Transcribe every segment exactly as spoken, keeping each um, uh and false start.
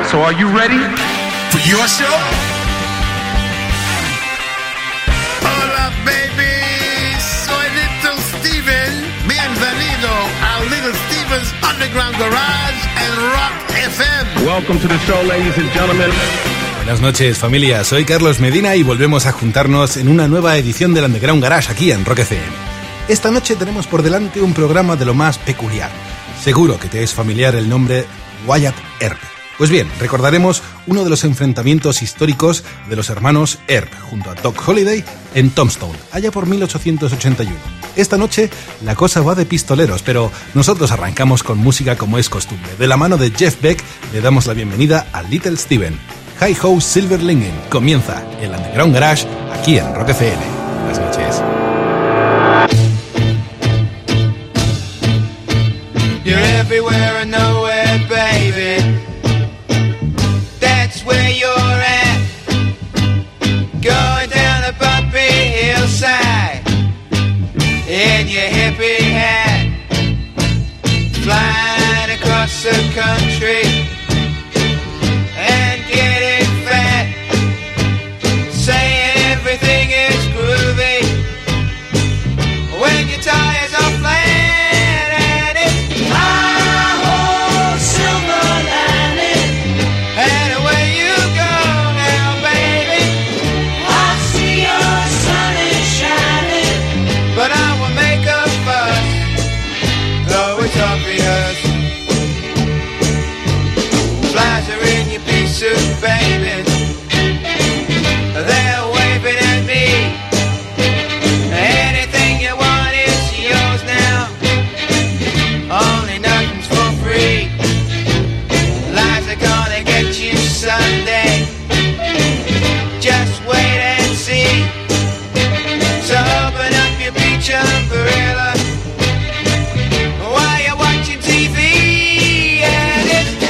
So are you ready? For your show? Hola, baby. Soy Little Steven. Bienvenido a Little Steven's Underground Garage and Rock F M. Welcome to the show, ladies and gentlemen. Buenas noches, familia. Soy Carlos Medina y volvemos a juntarnos en una nueva edición del Underground Garage aquí en Rock F M. Esta noche tenemos por delante un programa de lo más peculiar. Seguro que te es familiar el nombre Wyatt Earp. Pues bien, recordaremos uno de los enfrentamientos históricos de los hermanos Earp junto a Doc Holliday en Tombstone, allá por mil ochocientos ochenta y uno. Esta noche la cosa va de pistoleros, pero nosotros arrancamos con música como es costumbre. De la mano de Jeff Beck le damos la bienvenida a Little Steven. Hi Ho Silverlingen. Comienza el Underground Garage aquí en Rock F M. Buenas noches. You're everywhere and nowhere, baby. That's where you're at. Going down a bumpy hillside in your hippie hat, flying across the country and getting fat, saying everything is groovy when your tires are flat. Baby, they're waving at me. Anything you want is yours now. Only nothing's for free. Lies are gonna get you someday. Just wait and see. So open up your beach umbrella while you're watching T V. And it's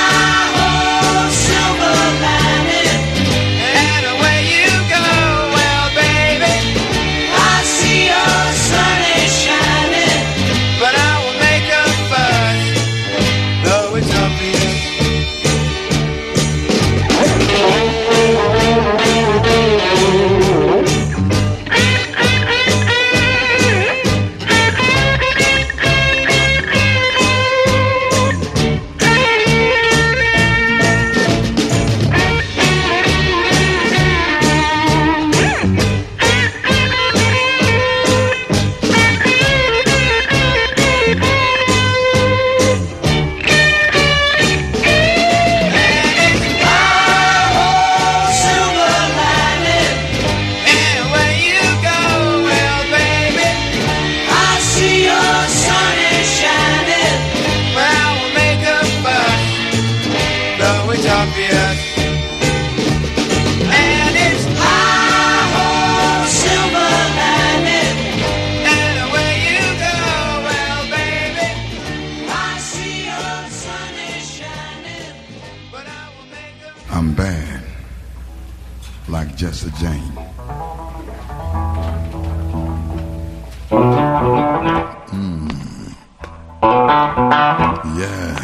Jesse Jane. Mm. Yeah.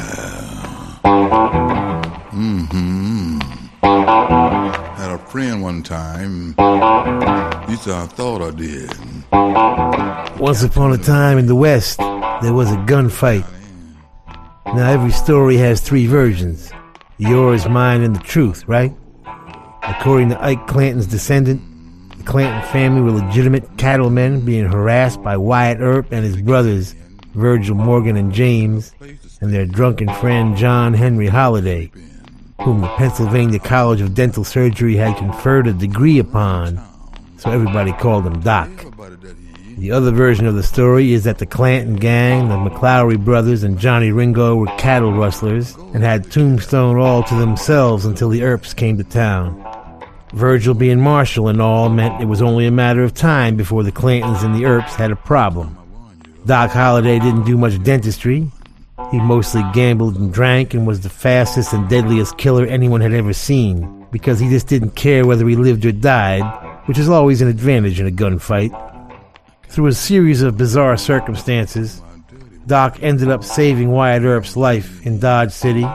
Mm-hmm. Had a friend one time. He said, I thought I did. Once upon a time in the West, there was a gunfight. Now every story has three versions. Yours, mine, and the truth, right? According to Ike Clanton's descendant, the Clanton family were legitimate cattlemen being harassed by Wyatt Earp and his brothers, Virgil Morgan and James, and their drunken friend John Henry Holliday, whom the Pennsylvania College of Dental Surgery had conferred a degree upon, so everybody called him Doc. The other version of the story is that the Clanton gang, the McLaury brothers, and Johnny Ringo were cattle rustlers and had Tombstone all to themselves until the Earps came to town. Virgil being marshal and all meant it was only a matter of time before the Clantons and the Earps had a problem. Doc Holliday didn't do much dentistry. He mostly gambled and drank and was the fastest and deadliest killer anyone had ever seen, because he just didn't care whether he lived or died, which is always an advantage in a gunfight. Through a series of bizarre circumstances, Doc ended up saving Wyatt Earp's life in Dodge City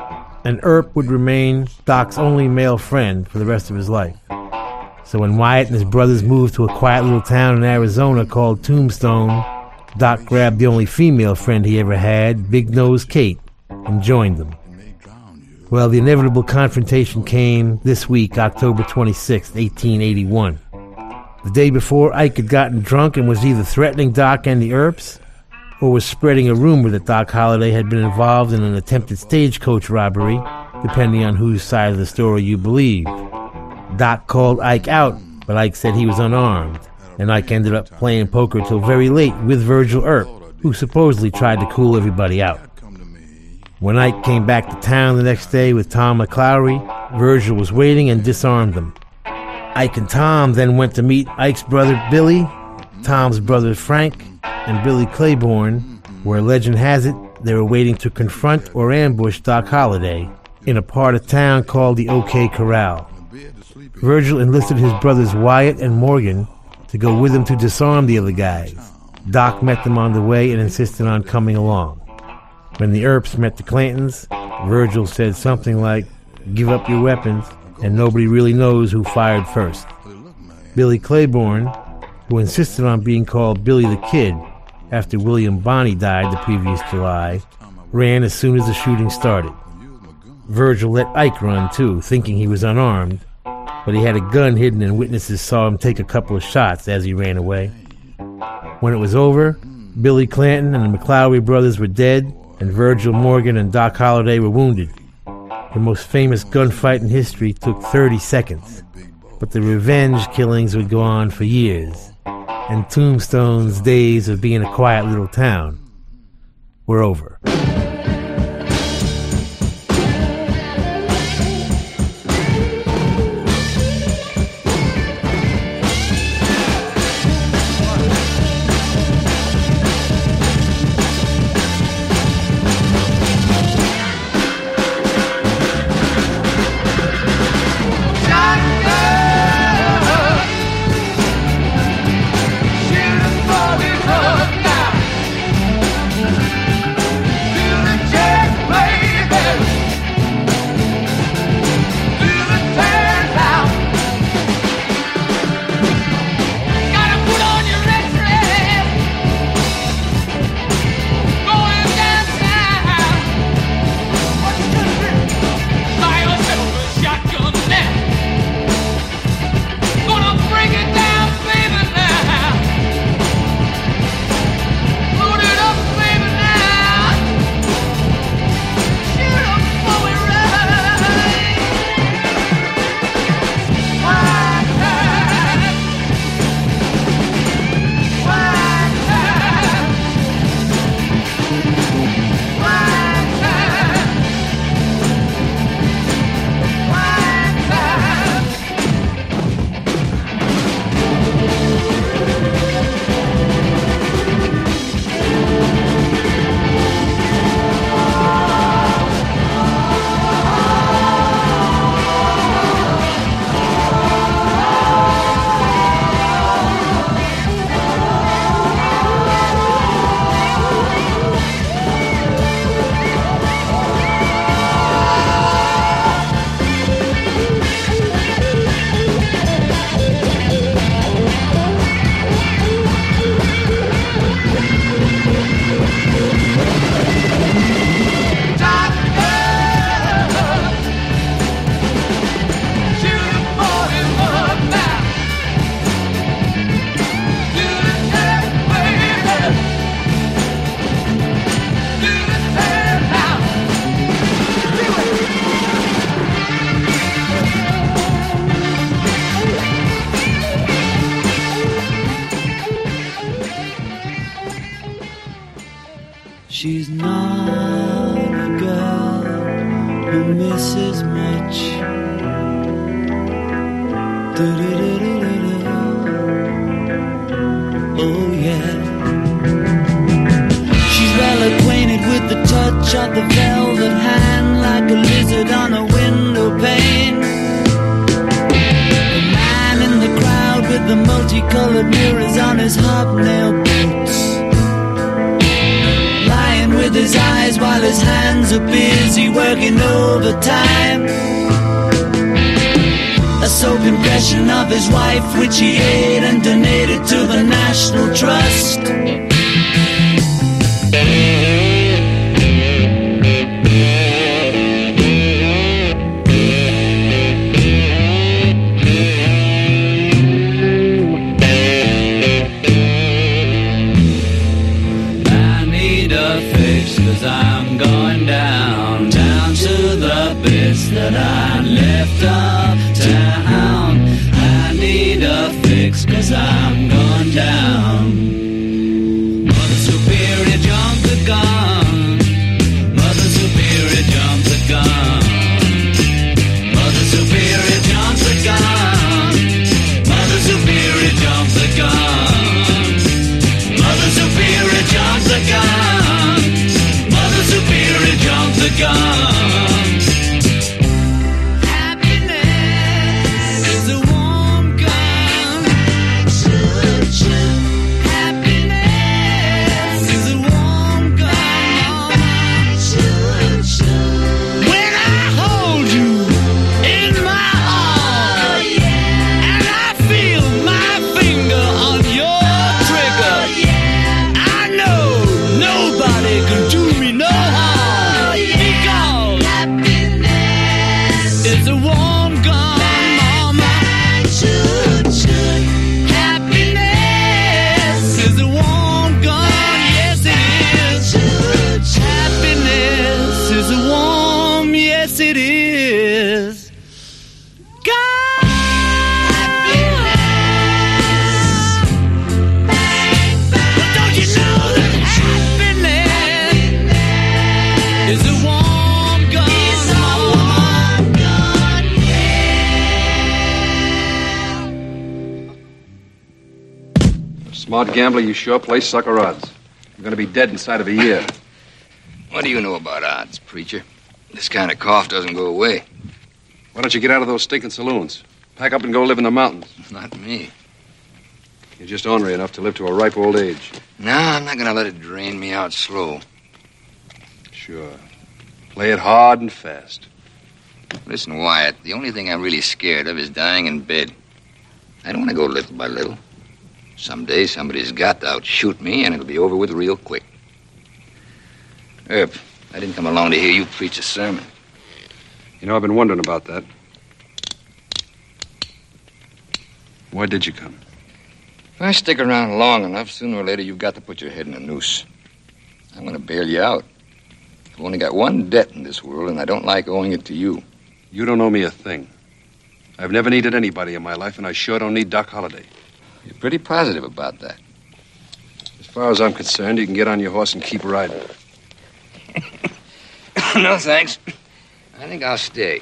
and Earp would remain Doc's only male friend for the rest of his life. So when Wyatt and his brothers moved to a quiet little town in Arizona called Tombstone, Doc grabbed the only female friend he ever had, Big Nose Kate, and joined them. Well, the inevitable confrontation came this week, October twenty-sixth, eighteen eighty-one. The day before, Ike had gotten drunk and was either threatening Doc and the Earps, or was spreading a rumor that Doc Holliday had been involved in an attempted stagecoach robbery, depending on whose side of the story you believe. Doc called Ike out, but Ike said he was unarmed, and Ike ended up playing poker till very late with Virgil Earp, who supposedly tried to cool everybody out. When Ike came back to town the next day with Tom McClowry, Virgil was waiting and disarmed them. Ike and Tom then went to meet Ike's brother Billy, Tom's brother Frank, and Billy Claiborne, where legend has it they were waiting to confront or ambush Doc Holliday in a part of town called the OK Corral. Virgil enlisted his brothers Wyatt and Morgan to go with him to disarm the other guys. Doc met them on the way and insisted on coming along. When the Earps met the Clantons, Virgil said something like, "Give up your weapons," and nobody really knows who fired first. Billy Claiborne, who insisted on being called Billy the Kid after William Bonney died the previous July, ran as soon as the shooting started. Virgil let Ike run too, thinking he was unarmed, but he had a gun hidden and witnesses saw him take a couple of shots as he ran away. When it was over, Billy Clanton and the McClowry brothers were dead, and Virgil Morgan and Doc Holliday were wounded. The most famous gunfight in history took thirty seconds, but the revenge killings would go on for years, and Tombstone's days of being a quiet little town were over. She's not a girl who misses much. Do-do-do-do-do-do. Oh yeah. She's well acquainted with the touch of the velvet hand, like a lizard on a window pane. The man in the crowd with the multicolored mirrors on his hobnail boots, with his eyes while his hands so busy working overtime. A soap impression of his wife, which he ate and donated to the National Trust. That I left uptown. I need a fix, cause I'm gone down. Mother Superior jumped the gun. Mother Superior jumped the gun. Mother Superior jumped the gun. Mother Superior jumped the gun. Mother Superior jumped the gun. Mother Superior jumped the gun. Smart gambler, you sure play sucker odds. You're going to be dead inside of a year. What do you know about odds, preacher? This kind of cough doesn't go away. Why don't you get out of those stinking saloons? Pack up and go live in the mountains. Not me. You're just ornery enough to live to a ripe old age. No, I'm not going to let it drain me out slow. Sure. Play it hard and fast. Listen, Wyatt, the only thing I'm really scared of is dying in bed. I don't want to go little by little. Someday somebody's got to outshoot me, and it'll be over with real quick. Herb, I didn't come along to hear you preach a sermon. You know, I've been wondering about that. Why did you come? If I stick around long enough, sooner or later you've got to put your head in a noose. I'm going to bail you out. I've only got one debt in this world, and I don't like owing it to you. You don't owe me a thing. I've never needed anybody in my life, and I sure don't need Doc Holliday. You're pretty positive about that. As far as I'm concerned, you can get on your horse and keep riding. No, thanks. I think I'll stay.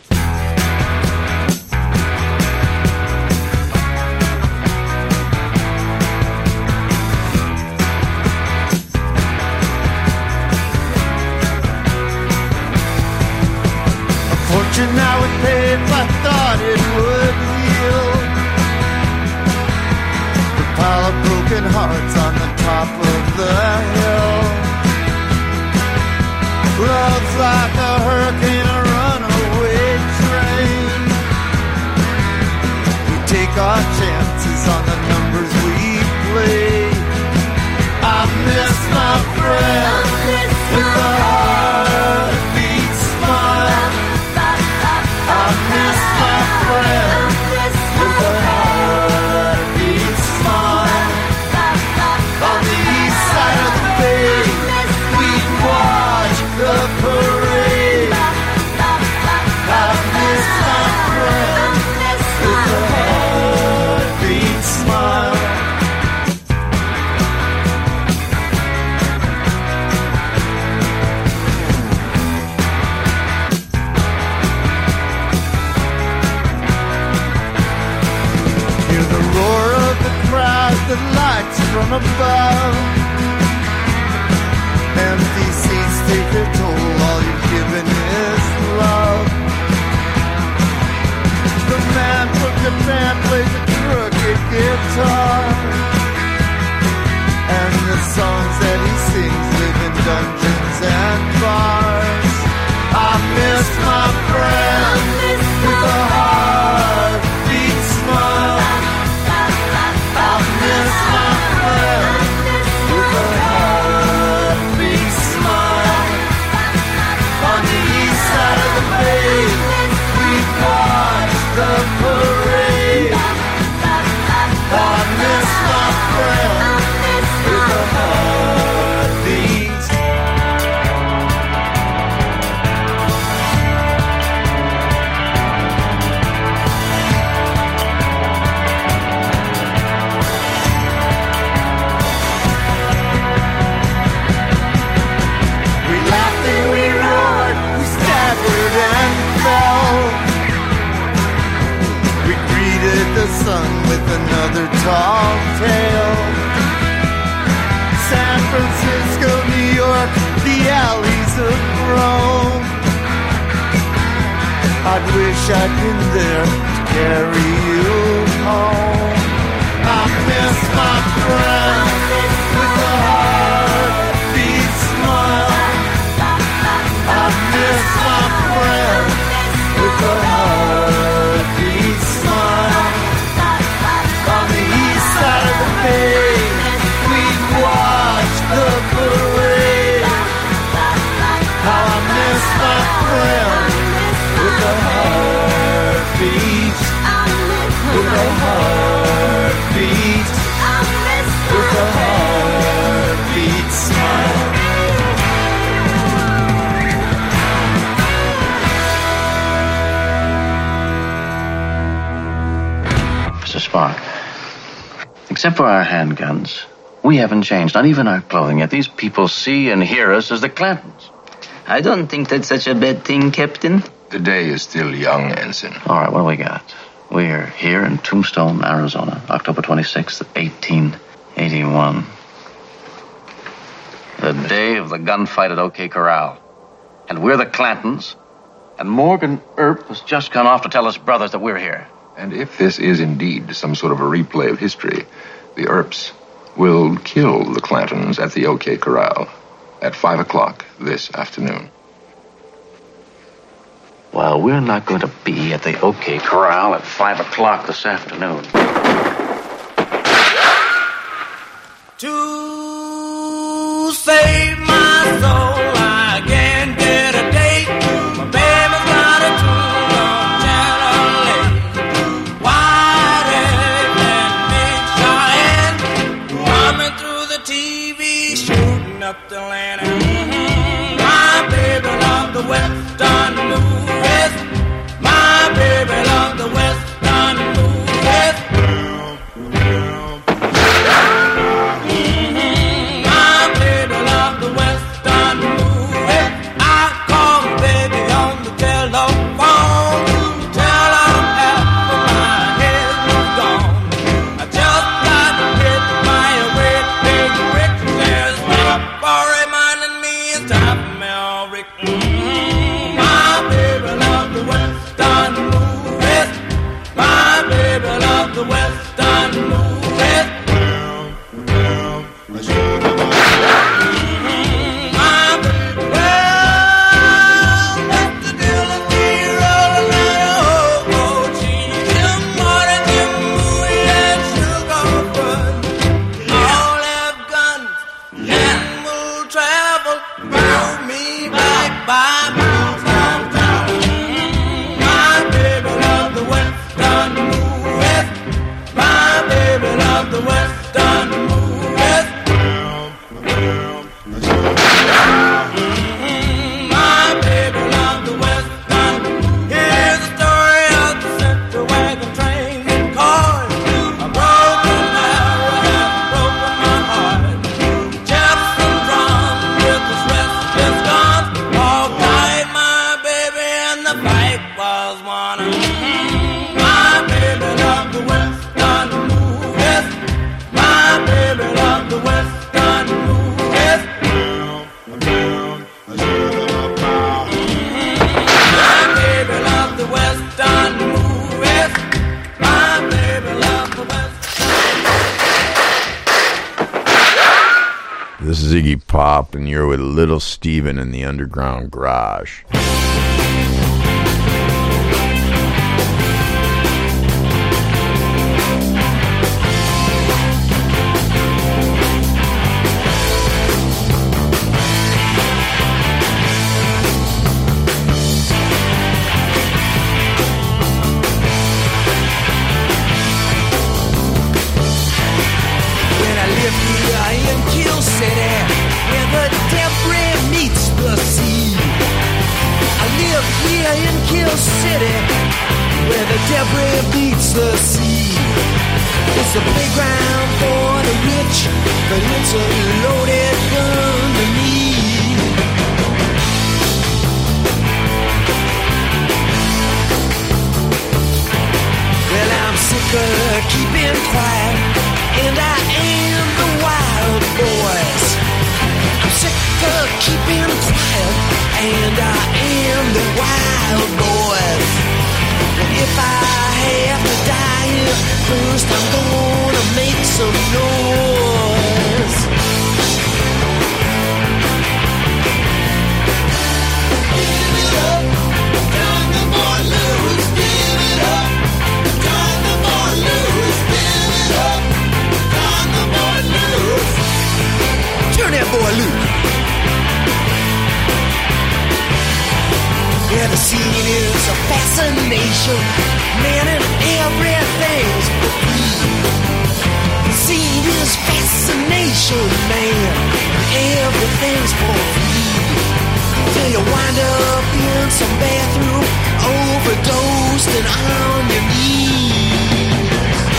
A fortune I would pay if I thought it would heal. Pile of broken hearts on the top of the hill. Love's like a hurricane, a runaway train. We take our chances on the numbers we play. I miss my friend with the heartbeat smile. I miss my friend with the heartbeat smile. On the east side of the bay, we'd watch the parade. I miss my friend with the heartbeat smile. Hear the roar of the crowd that lights from above. Empty seats take their toll, all you've given is love. The man from Japan plays a crooked guitar, and the songs that he sings live in dungeons and bars. with another tall tale. San Francisco, New York, the alleys of Rome. I'd wish I'd been there to carry you home. I miss my friend with a heartbeat smile. I miss my friend with a heartbeat smile. On the east side of the bay, we'd watch the parade. How I miss my friend with a heartbeat, with a heartbeat, with a heartbeat smile. Mister Spark, except for our handguns, we haven't changed, not even our clothing, yet these people see and hear us as the Clantons. I don't think that's such a bad thing, Captain. The day is still young, Ensign. All right, what do we got? We're here in Tombstone, Arizona, October twenty-sixth, eighteen eighty-one. The day of the gunfight at OK Corral. And we're the Clantons. And Morgan Earp has just gone off to tell his brothers that we're here. And if this is indeed some sort of a replay of history, the Earps will kill the Clantons at the OK Corral at five o'clock this afternoon. Well, we're not going to be at the OK Corral at five o'clock this afternoon. To save my soul, I can't get a date. My baby's got a tune on Channel eight. White egg and Big Cheyenne, coming through the T V, shooting up the land. Mm-hmm. My baby loved the Western movies. My baby loved the Western movies. This is Iggy Pop, and you're with Little Steven in the Underground Garage. Debris beats the sea. It's a playground for the rich, but it's a loaded gun to me. Well, I'm sick of keeping for a loop. Yeah, the scene is a fascination, man, and everything's free. The scene is fascination, man, and everything's for free. Till you wind up in some bathroom, overdosed and on your knees.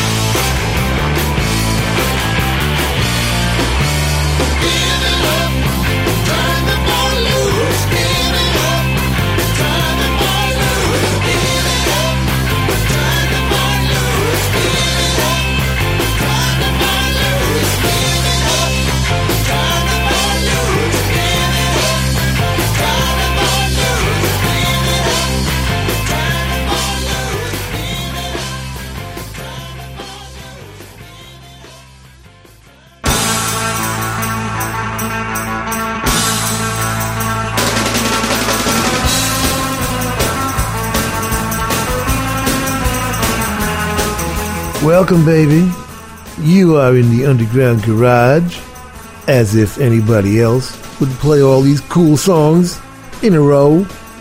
Give it up, turn the ball loose. Give it up, turn the ball loose. Give it up, turn the ball loose. Give it up, turn the ball loose. Give it up, turn the ball loose. Give it up, turn the ball loose. Give it up, turn the ball loose. Welcome, baby. You are in the underground garage. As if anybody else would play all these cool songs in a row.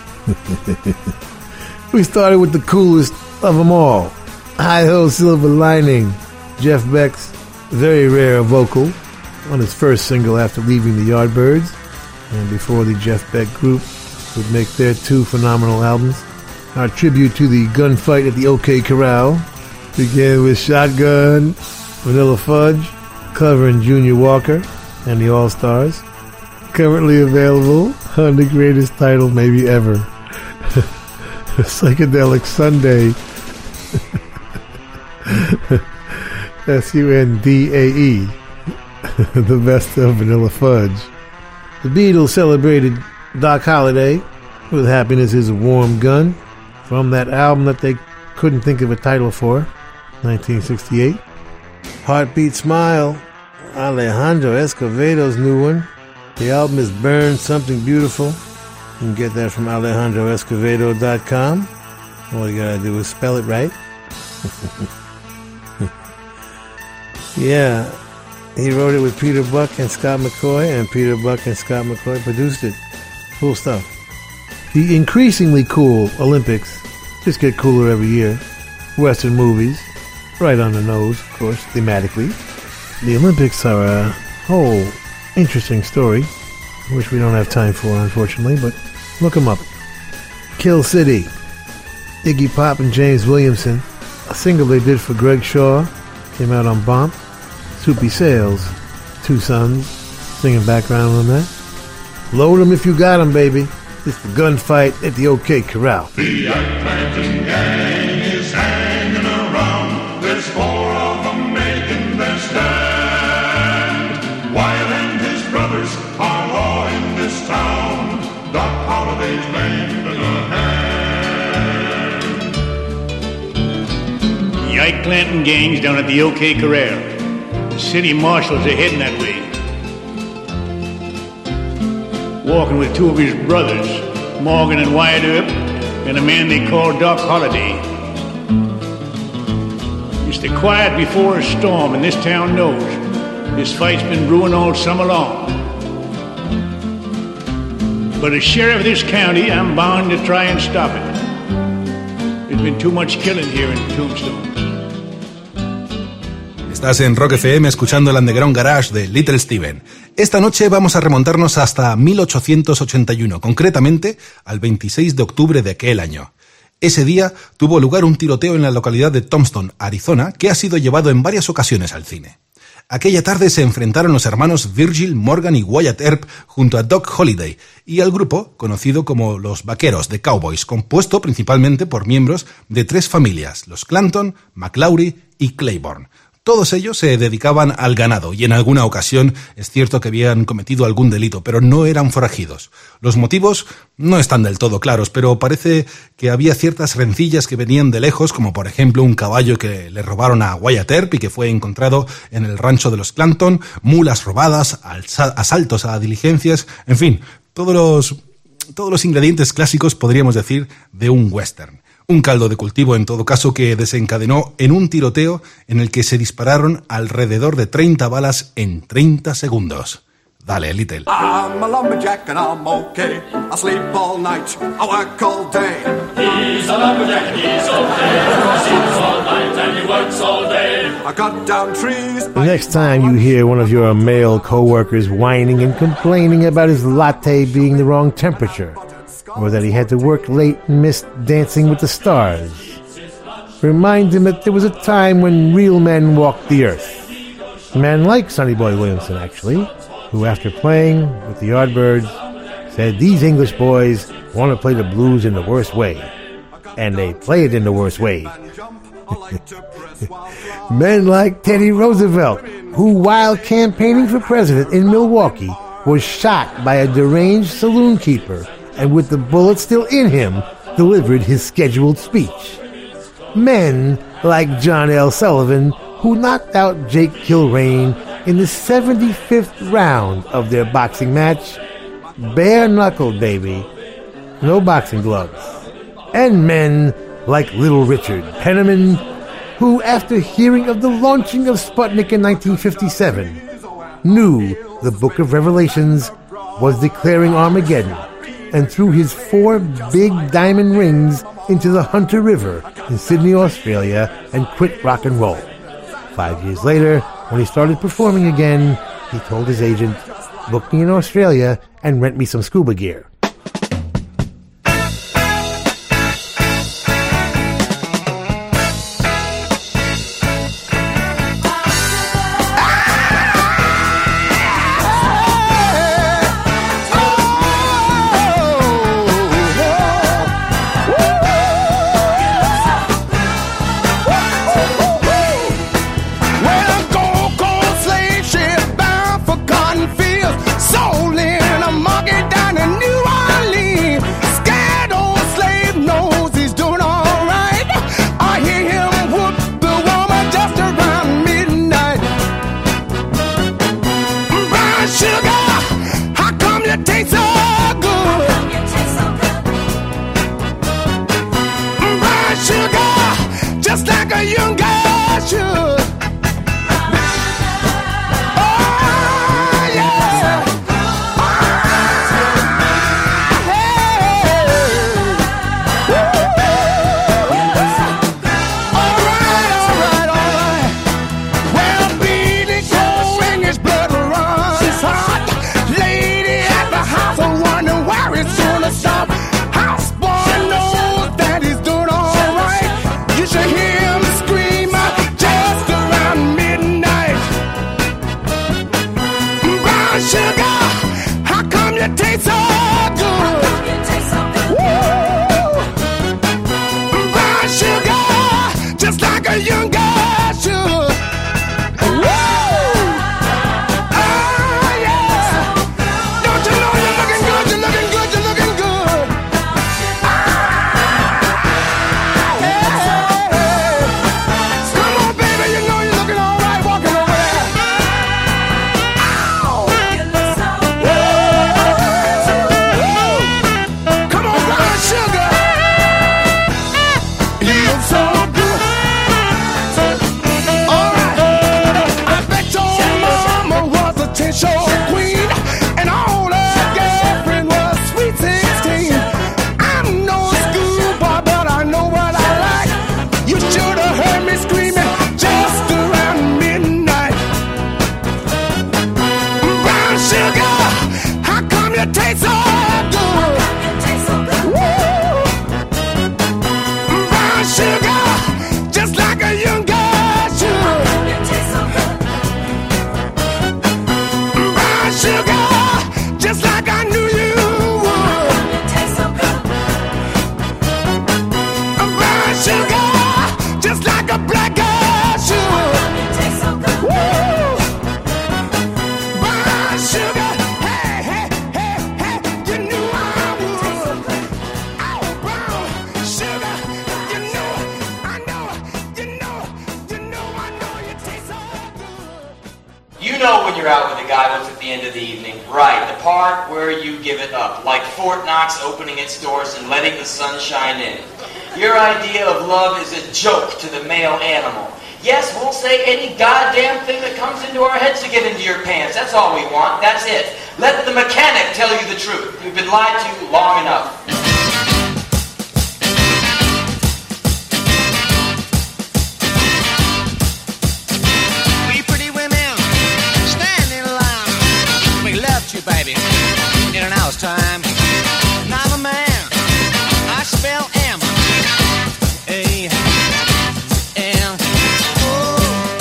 We started with the coolest of them all. Hi-Ho Silver Lining, Jeff Beck's very rare vocal on his first single after leaving the Yardbirds, and before the Jeff Beck Group would make their two phenomenal albums. Our tribute to the gunfight at the OK Corral began with Shotgun, Vanilla Fudge, covering Junior Walker and the All-Stars. Currently available on the greatest title maybe ever, Psychedelic Sunday. S U N D A E. The best of Vanilla Fudge. The Beatles celebrated Doc Holliday with Happiness is a Warm Gun from that album that they couldn't think of a title for, nineteen sixty-eight. Heartbeat Smile, Alejandro Escovedo's new one. The album is Burn Something Beautiful. You can get that from alejandro escovedo dot com. All you gotta do is spell it right. Yeah, he wrote it with Peter Buck and Scott McCoy, and Peter Buck and Scott McCoy produced it. Cool stuff. The increasingly cool Olympics just get cooler every year. Western movies, right on the nose, of course, thematically. The Olympics are a whole interesting story, which we don't have time for, unfortunately, but look them up. Kill City, Iggy Pop and James Williamson, a single they did for Greg Shaw, came out on Bomp. Soupy Sales, Two Sons, singing background on that. Load 'em if you got 'em, baby. It's the gunfight at the OK Corral. The Clanton gang is hanging around. There's four of them making their stand. Wyatt and his brothers are law in this town. Doc Holliday's lending a hand. The Ike Clanton gang's down at the OK Corral. The city marshals are heading that way. Walking with two of his brothers, Morgan and Wyatt Earp, and a man they call Doc Holliday. It's the quiet before a storm, and this town knows this fight's been brewing all summer long. But as sheriff of this county, I'm bound to try and stop it. There's been too much killing here in Tombstone. Estás en Rock F M escuchando el Underground Garage de Little Steven. Esta noche vamos a remontarnos hasta mil ochocientos ochenta y uno, concretamente al veintiséis de octubre de aquel año. Ese día tuvo lugar un tiroteo en la localidad de Tombstone, Arizona, que ha sido llevado en varias ocasiones al cine. Aquella tarde se enfrentaron los hermanos Virgil, Morgan y Wyatt Earp junto a Doc Holliday y al grupo conocido como los Vaqueros de Cowboys, compuesto principalmente por miembros de tres familias, los Clanton, McLaury y Claiborne. Todos ellos se dedicaban al ganado y en alguna ocasión es cierto que habían cometido algún delito, pero no eran forajidos. Los motivos no están del todo claros, pero parece que había ciertas rencillas que venían de lejos, como por ejemplo un caballo que le robaron a Wyatt Earp y que fue encontrado en el rancho de los Clanton, mulas robadas, asaltos a diligencias, en fin, todos los, todos los ingredientes clásicos, podríamos decir, de un western. Un caldo de cultivo, en todo caso, que desencadenó en un tiroteo en el que se dispararon alrededor de treinta balas en treinta segundos. Dale, Little. I'm a lumberjack and I'm okay. I sleep all night, I work all day. He's a lumberjack and he's okay. He sleeps all night and he works all day. I cut down trees. The next time you hear one of your male co-workers whining and complaining about his latte being the wrong temperature, or that he had to work late and missed Dancing with the Stars, remind him that there was a time when real men walked the earth. Men like Sonny Boy Williamson, actually, who after playing with the Yardbirds said these English boys want to play the blues in the worst way. And they play it in the worst way. Men like Teddy Roosevelt, who while campaigning for president in Milwaukee was shot by a deranged saloon keeper and with the bullet still in him delivered his scheduled speech. Men like John L. Sullivan, who knocked out Jake Kilrain in the seventy-fifth round of their boxing match, bare-knuckled, baby, no boxing gloves. And men like Little Richard Penniman, who, after hearing of the launching of Sputnik in nineteen fifty-seven, knew the Book of Revelations was declaring Armageddon, and threw his four big diamond rings into the Hunter River in Sydney, Australia, and quit rock and roll. Five years later, when he started performing again, he told his agent, "Book me in Australia and rent me some scuba gear." You know when you're out with a guy who's at the end of the evening. Right, the part where you give it up. Like Fort Knox opening its doors and letting the sun shine in. Your idea of love is a joke to the male animal. Yes, we'll say any goddamn thing that comes into our heads to get into your pants. That's all we want. That's it. Let the mechanic tell you the truth. You've been lied to long enough. We pretty women stand in line. We loved you, baby, in an hour's time. And I'm a man. I spell M A N. Oh,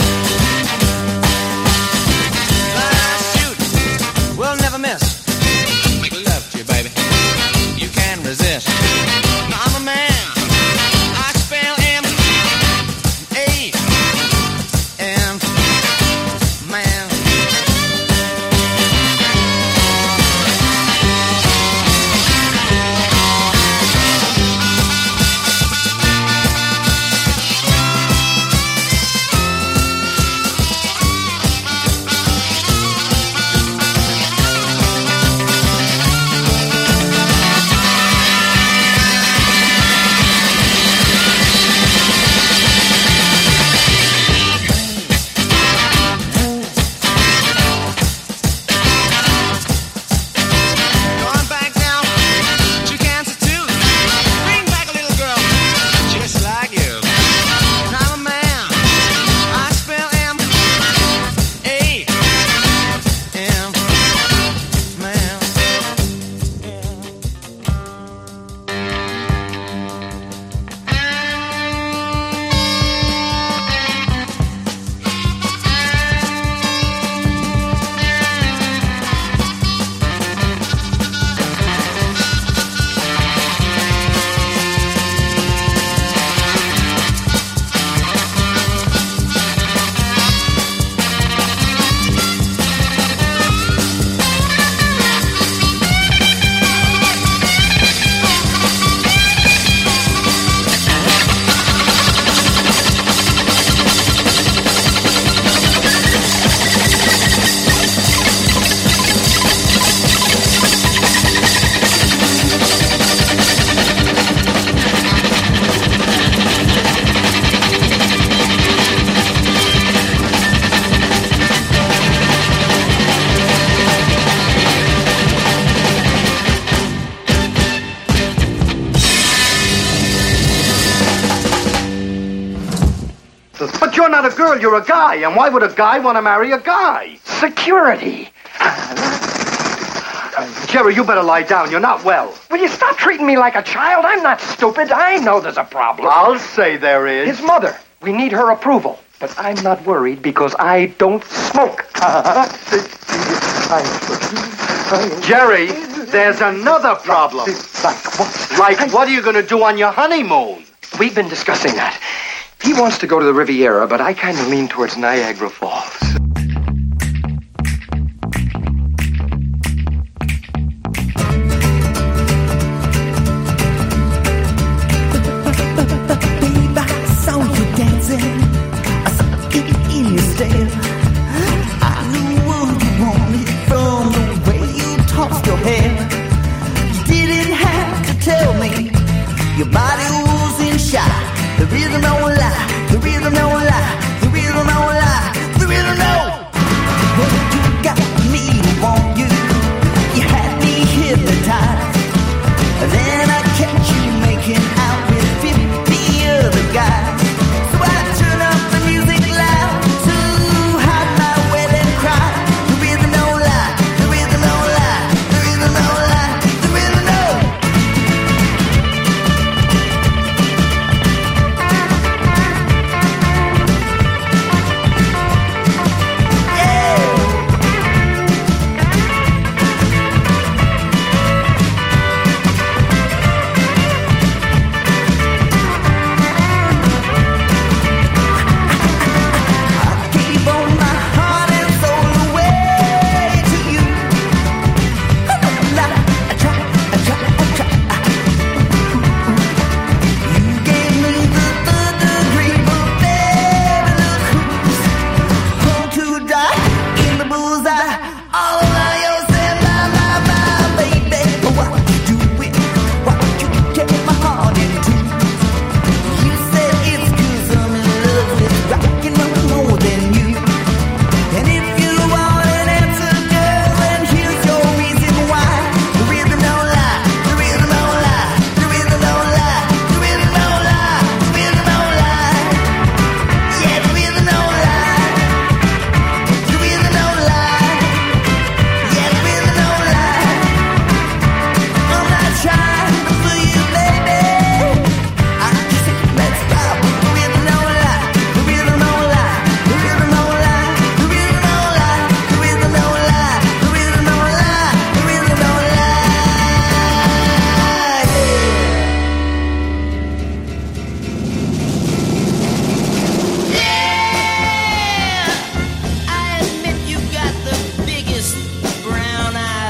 I shoot. We'll never miss. We loved you, baby. You can't resist. Now I'm a man. I spell M A N. Man. Going back down to Kansas too. Bring back a little girl just like you. And I'm a man. I spell M A N. Man. But you're not a girl, you're a guy. And why would a guy want to marry a guy? Security. Uh, Jerry, you better lie down. You're not well. Will you stop treating me like a child? I'm not stupid. I know there's a problem. I'll say there is. His mother. We need her approval. But I'm not worried because I don't smoke. Jerry, there's another problem. Like what? Like, what are you going to do on your honeymoon? We've been discussing that. He wants to go to the Riviera, but I kind of lean towards Niagara Falls. Babe, I saw you dancing. I saw it in your stare. I knew what you wanted from the way you tossed your hair. You didn't have to tell me. Your body was in shock. The rhythm don't lie. The rhythm don't lie. The rhythm don't lie. The rhythm don't. Well, you got me to want you. You had me hypnotized. Then I kept you making out with fifty other guys. So I turn up the music loud to hide my wedding cry. The rhythm don't lie. The rhythm don't lie. The rhythm don't lie. The rhythm don't.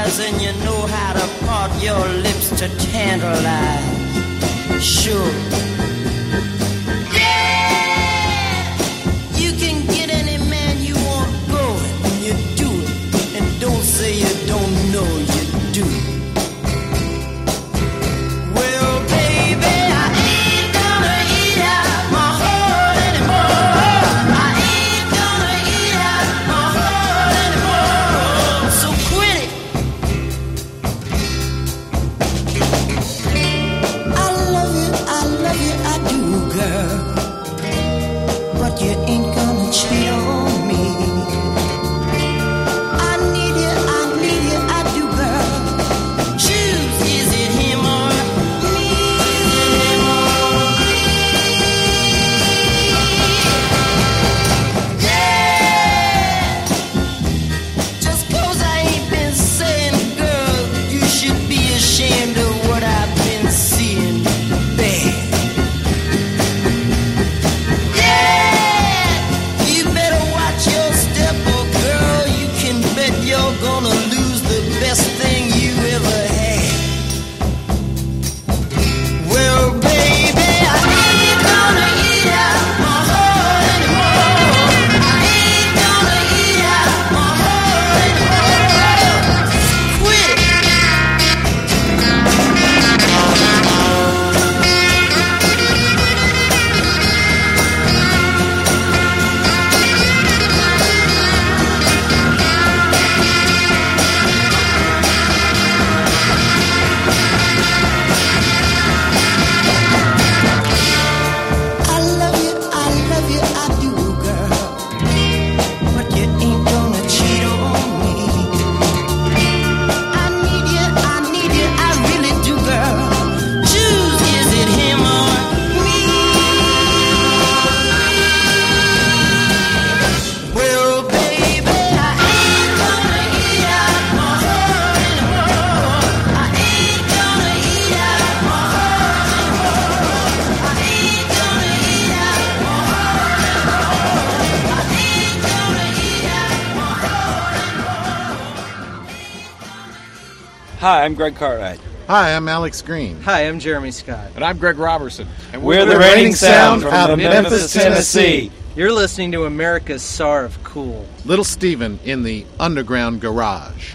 eyes, and you know how to part your lips to tantalize. Sure. Yeah! You can get any man you want going, and you do it. And don't say you don't know you do. Well, baby, I ain't gonna eat out my heart anymore. I ain't gonna eat out my heart anymore. So quit it. I love you, I love you, I do, girl. But you ain't gonna cheat on me. I need you, I need you, I do, girl. Choose, is it him or me? Yeah! Just 'cause I ain't been saying, girl, you should be ashamed of what I've been seeing, babe. Yeah! You better watch your step, oh girl. You can bet you're gonna lose the best thing you ever had. Well, baby, I ain't gonna eat out my heart anymore. I ain't gonna eat out my heart anymore. Quit it. I love you, I love you, I do, girl. But you ain't gonna cheat on me. I need you, I need you, I really do, girl. Choose, is it him or me? Well, baby, I ain't gonna eat out my heart anymore. I ain't gonna eat out my heart anymore. I ain't gonna eat out my heart anymore. I ain't gonna eat out my heart. Hi, I'm Greg Cartwright. Hi, I'm Alex Green. Hi, I'm Jeremy Scott. And I'm Greg Robertson. And We're, the Reigning Sound from out of Memphis, Tennessee. You're listening to America's Czar of Cool. Little Steven in the Underground Garage.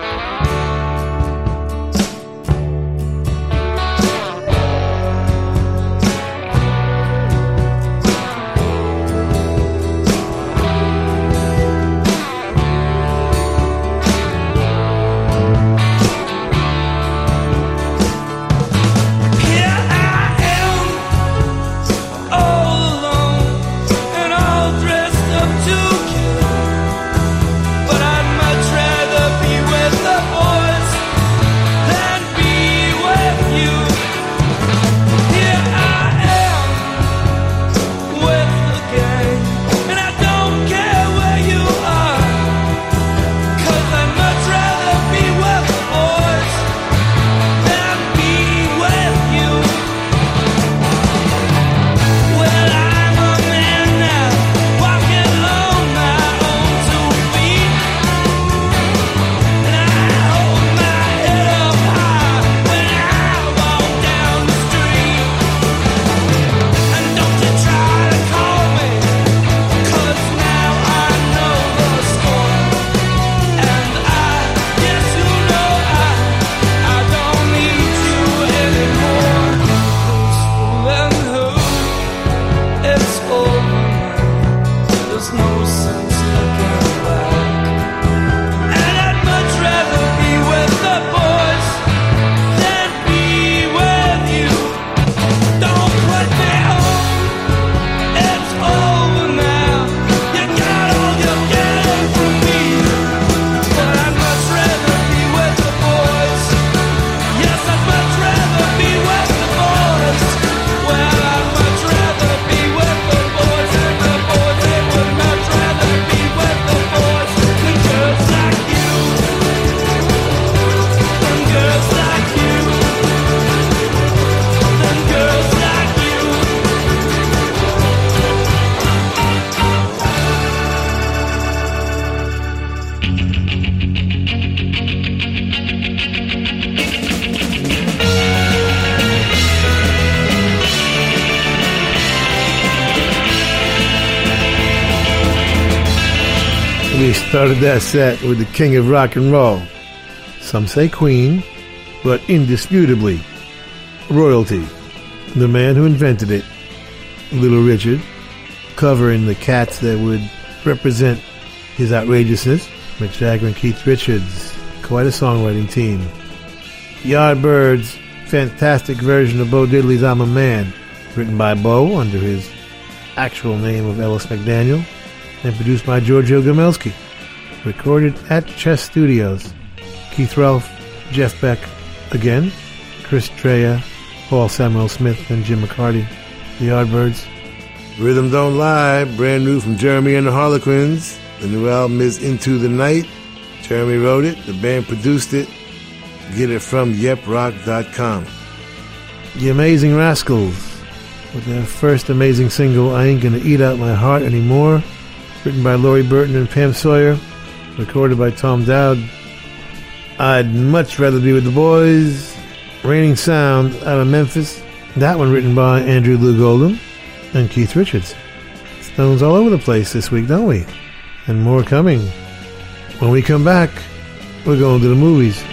Here I am, all alone, and all dressed up to kill. But I'd much rather be with the We started that set with the king of rock and roll. Some say queen, but indisputably royalty. The man who invented it, Little Richard, covering the cats that would represent his outrageousness. Mick Jagger and Keith Richards, quite a songwriting team. Yardbirds, fantastic version of Bo Diddley's I'm a Man, written by Bo under his actual name of Ellis McDaniel, and produced by Giorgio Gomelski. Recorded at Chess Studios. Keith Relf, Jeff Beck, again, Chris Treya, Paul Samuel Smith, and Jim McCarty. The Yardbirds. Rhythm Don't Lie, brand new from Jeremy and the Harlequins. The new album is Into the Night. Jeremy wrote it, the band produced it. Get it from yep rock dot com. The Amazing Rascals, with their first amazing single, I Ain't Gonna Eat Out My Heart Anymore, written by Laurie Burton and Pam Sawyer, recorded by Tom Dowd. I'd Much Rather Be With the Boys, Raining Sound out of Memphis, that one written by Andrew Loog Oldham and Keith Richards. Stones all over the place this week, don't we? And more coming. When we come back, we're going to the movies.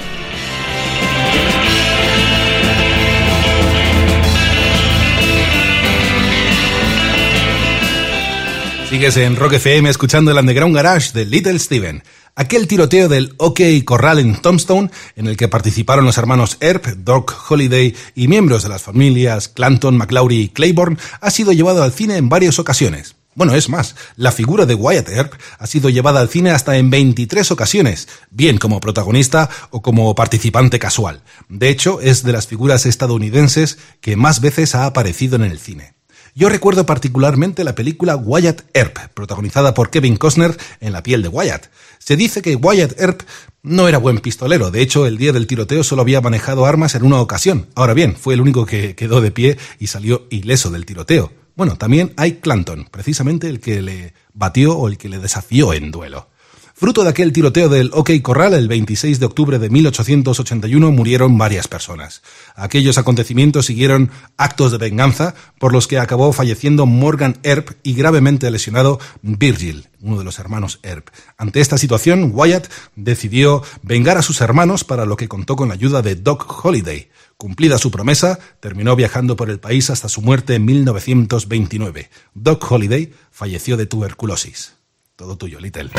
Sigues en Rock F M escuchando el Underground Garage de Little Steven. Aquel tiroteo del OK Corral en Tombstone, en el que participaron los hermanos Earp, Doc Holliday y miembros de las familias Clanton, McLaury y Claiborne, ha sido llevado al cine en varias ocasiones. Bueno, es más, la figura de Wyatt Earp ha sido llevada al cine hasta en veintitrés ocasiones, bien como protagonista o como participante casual. De hecho, es de las figuras estadounidenses que más veces ha aparecido en el cine. Yo recuerdo particularmente la película Wyatt Earp, protagonizada por Kevin Costner en la piel de Wyatt. Se dice que Wyatt Earp no era buen pistolero, de hecho el día del tiroteo solo había manejado armas en una ocasión. Ahora bien, fue el único que quedó de pie y salió ileso del tiroteo. Bueno, también hay Clanton, precisamente el que le batió o el que le desafió en duelo. Fruto de aquel tiroteo del OK Corral, el veintiséis de octubre de mil ochocientos ochenta y uno murieron varias personas. A aquellos acontecimientos siguieron actos de venganza por los que acabó falleciendo Morgan Earp y gravemente lesionado Virgil, uno de los hermanos Earp. Ante esta situación, Wyatt decidió vengar a sus hermanos, para lo que contó con la ayuda de Doc Holliday. Cumplida su promesa, terminó viajando por el país hasta su muerte en mil novecientos veintinueve. Doc Holliday falleció de tuberculosis. Todo tuyo, Little.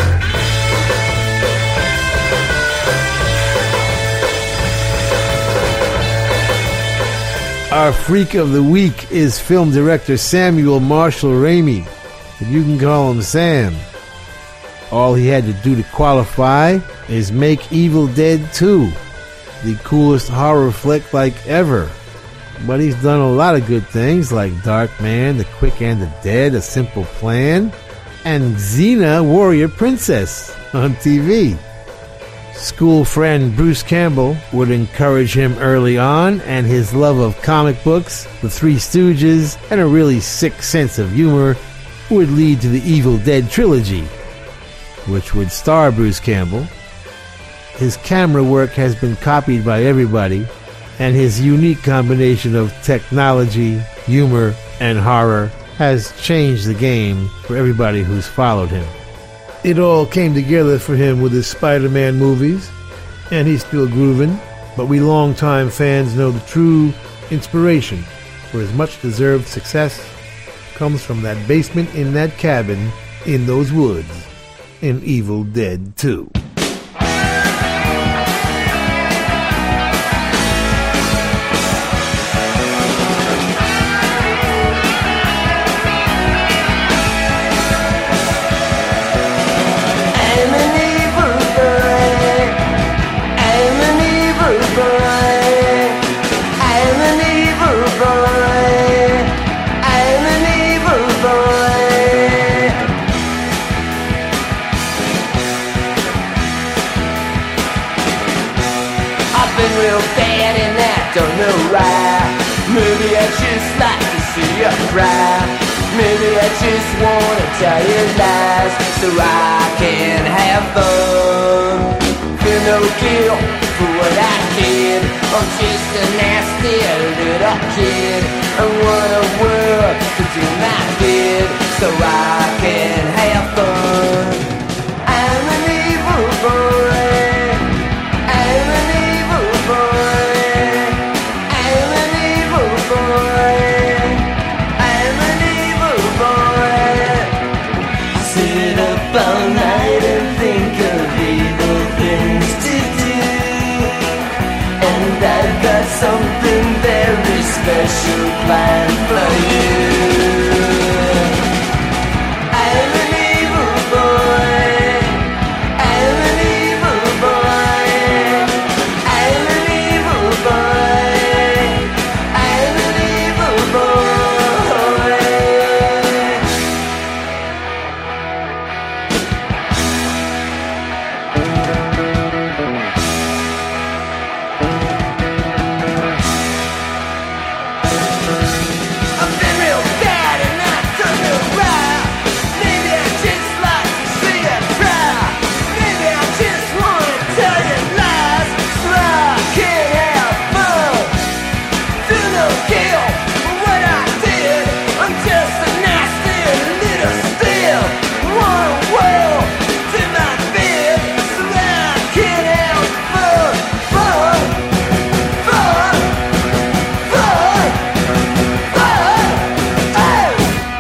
Our freak of the week is film director Samuel Marshall Ramey, but you can call him Sam. All he had to do to qualify is make Evil Dead two, the coolest horror flick like ever. But he's done a lot of good things like Dark Man, The Quick and the Dead, A Simple Plan, and Xena Warrior Princess on T V. School friend Bruce Campbell would encourage him early on, and his love of comic books, The Three Stooges, and a really sick sense of humor would lead to the Evil Dead trilogy, which would star Bruce Campbell. His camera work has been copied by everybody, and his unique combination of technology, humor, and horror has changed the game for everybody who's followed him. It all came together for him with his Spider-Man movies, and he's still grooving, but we longtime fans know the true inspiration for his much-deserved success comes from that basement in that cabin in those woods in Evil Dead two. Don't know why. Maybe I just like to see you cry. Maybe I just wanna tell you lies so I can have fun. Feel no guilt for what I did. I'm just a nasty little kid. I wanna work to do my bit so I can have fun. I'm a and I've got something very special planned for you. I'm an evil boy. I'm an evil boy. I'm an evil boy. I'm an evil boy. I've been real bad and not done no right. Maybe I just like to see it try. Maybe I just wanna tell you lies so I can have fun. Do no kill for what I did. I'm just a nasty little still. Wanna well to my bed so that I can have fun, fun, fun, fun, fun. Oh!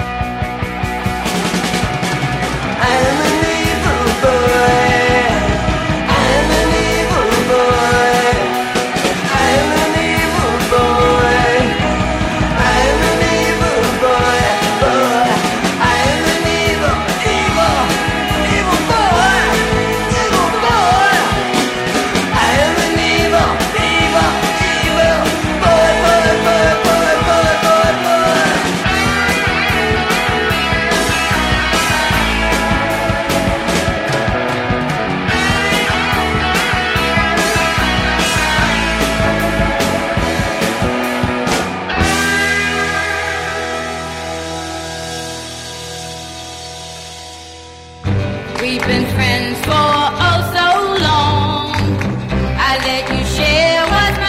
I'm an evil boy. I'm an evil boy. I'm an evil boy. I'm an evil boy. Boy. I'm an evil, evil, evil boy. Evil boy. I'm an evil, evil, evil boy, boy, boy, boy, boy, boy, boy. We've been friends for oh so long. I let you share what's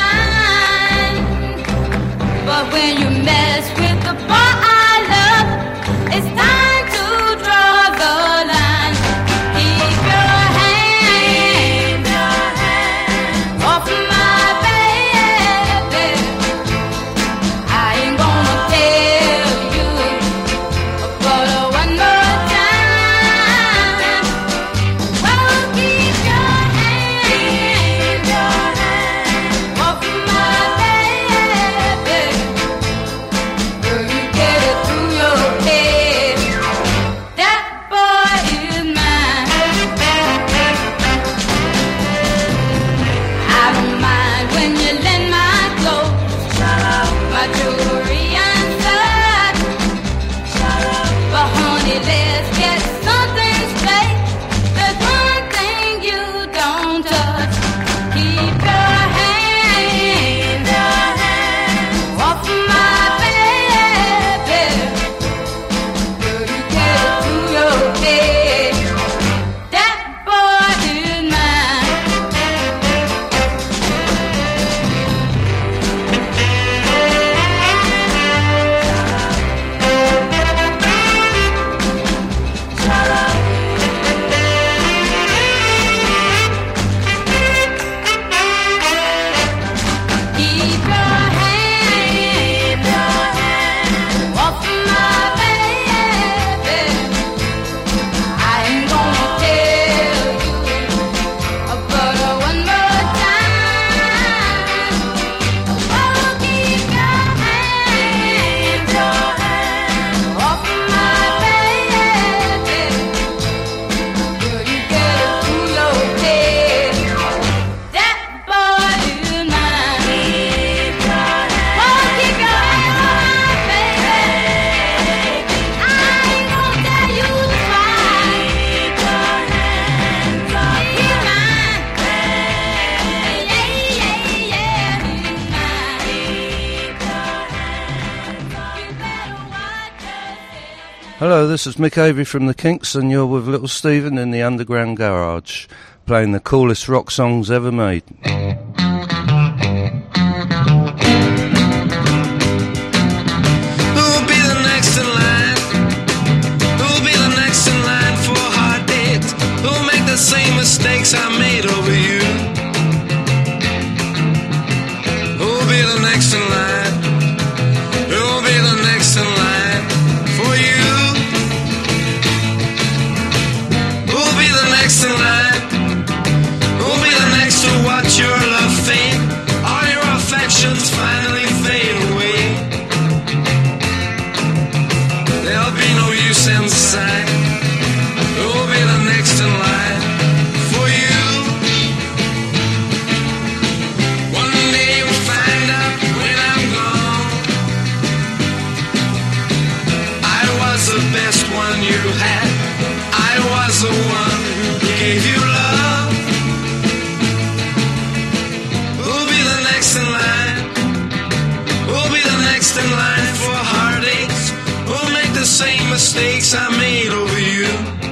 mine. But when you mess with the boy I love, it's time to draw the line. Keep your hand off my baby. I ain't gonna tell you, but one more time. Oh, keep your hand off my baby. Will you get it through your head? That boy is mine. I don't mind when you lend my clothes, my jewelry and such. But honey, let's get something straight. There's one thing you don't touch. Keep your hand off my baby. Will you get it through your head? That boy is mine. Keep your hand off my baby. I ain't gonna tell you, but one more time. Oh, keep your hand off my baby. Will you get it through your head? That boy is mine. Oh, keep your hand on my baby. I ain't gonna tell you twice. He's mine. Yeah, yeah, yeah, he's mine. Hello, this is Mick Avery from the Kinks, and you're with Little Steven in the Underground Garage, playing the coolest rock songs ever made. Who'll be the next in line? Who'll be the next in line for a hard date? Who'll make the same mistakes I made over you? Who'll be the next in line? Who'll be the next in line for you? Who'll be the next in line? Who'll be the next to watch your love fade? Or illusions finally fade away. There'll be no use in sight. Who'll be the next in line for you? One day you'll find out when I'm gone. I was the best one you had. I was the one who gave you love. Who'll be the next in line? Who'll be the next in line for heartaches? Who'll make the same mistakes I made over you?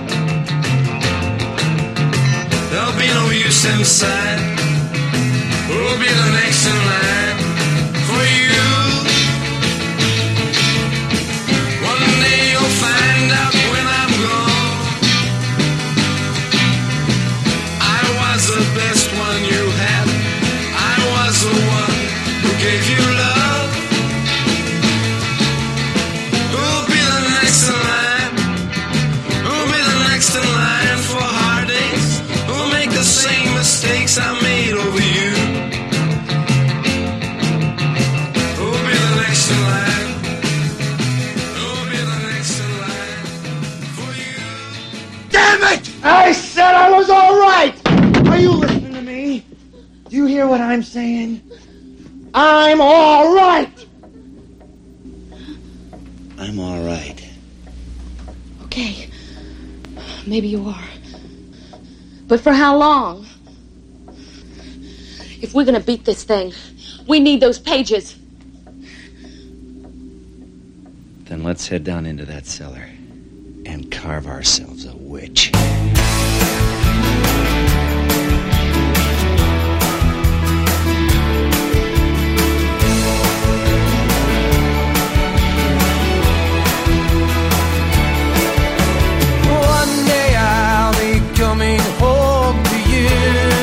There'll be no use inside. Who'll be the next in line for you? One day you'll find out when I'm gone. I was the best one you had. I was the one who gave you love. Who'll be the next in line? Who'll be the next in line for heartaches? Who'll make the same mistakes I made over you? Who'll be the next in line? Who'll be the next in line for you? Damn it! I said I was all right! Are you listening to me? Do you hear what I'm saying? I'm all right! I'm all right. Okay. Maybe you are. But for how long? If we're gonna beat this thing, we need those pages. Then let's head down into that cellar and carve ourselves a witch. One day I'll be coming home to you,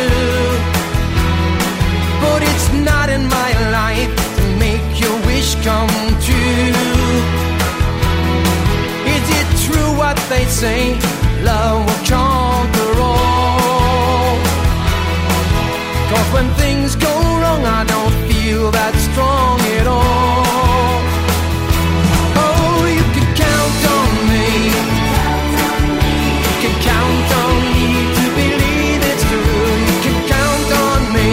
but it's not in my life to make your wish come true. Is it true what they say? Love will conquer all. 'Cause when things go wrong, I don't feel that strong at all. Oh, you can count on me. You can count on me to believe it's true. You can count on me.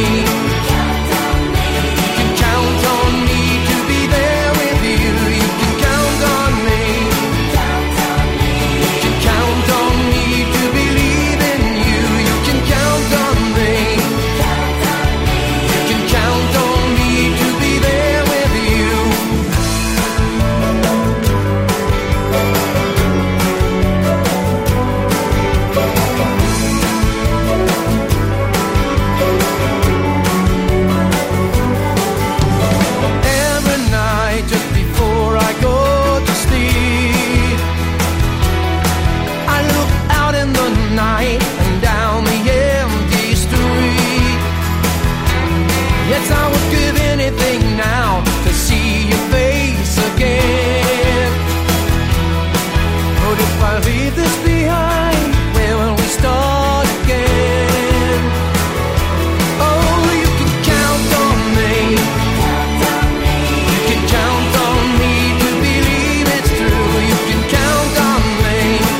You can count on me to be there with you. You can count on me. You can count on me to believe in you. You can count on me. You can count on me to be there with you. Every night just before I go to sleep, I look out in the night and down the empty street. Yes, I would give anything now to see your face again. But if I leave this behind, where will we start again? Oh, you can count on me. You can count on me to believe it's true. You can count on me.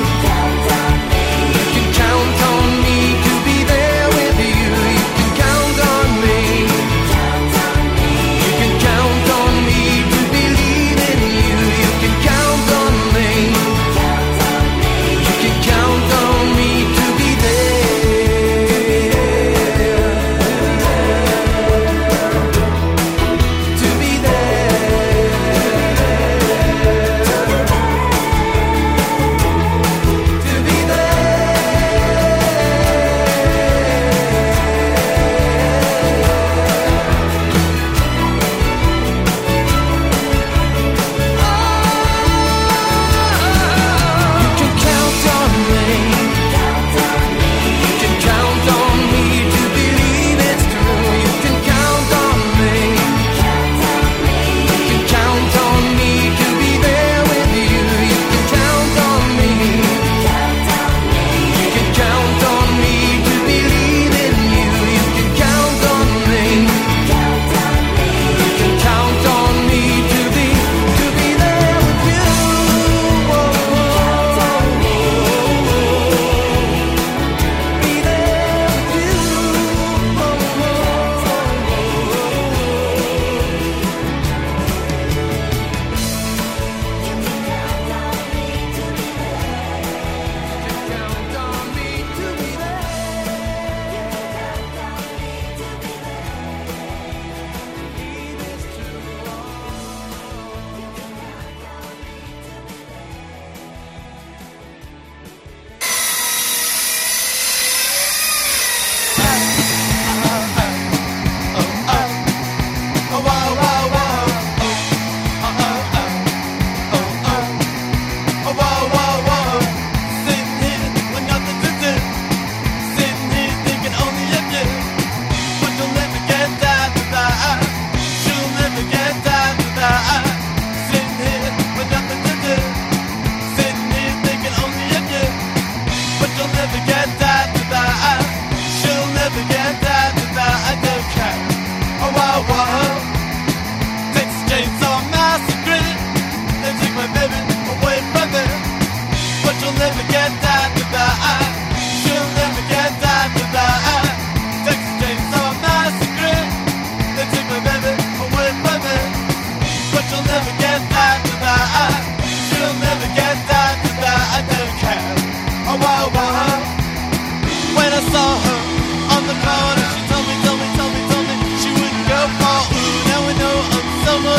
You can count on me to be there with you. You can count on me. You can count on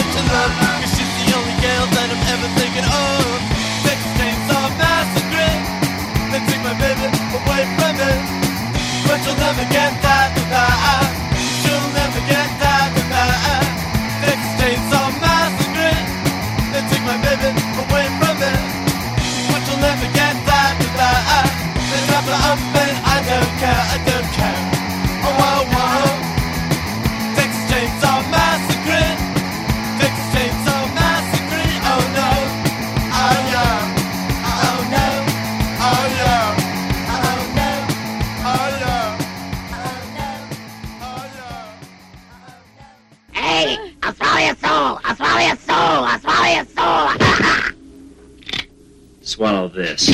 much in love, cause she's the only girl that I'm ever thinking of. Texas Chainsaw Massacre, they took my baby away from me, but you'll never get that back. You'll never get that back. Texas Chainsaw Massacre, they took my baby away from me, but you'll never get that back. They wrap her up and I don't care, I don't care. Oh, oh, oh. Texas Chainsaw Massacre, Texas Chainsaw Massacre. Oh no, oh yeah, oh no, oh yeah, oh no, oh yeah, oh yeah. Hey, I'll swallow your soul. I'll swallow your soul. I'll swallow your soul. Swallow this.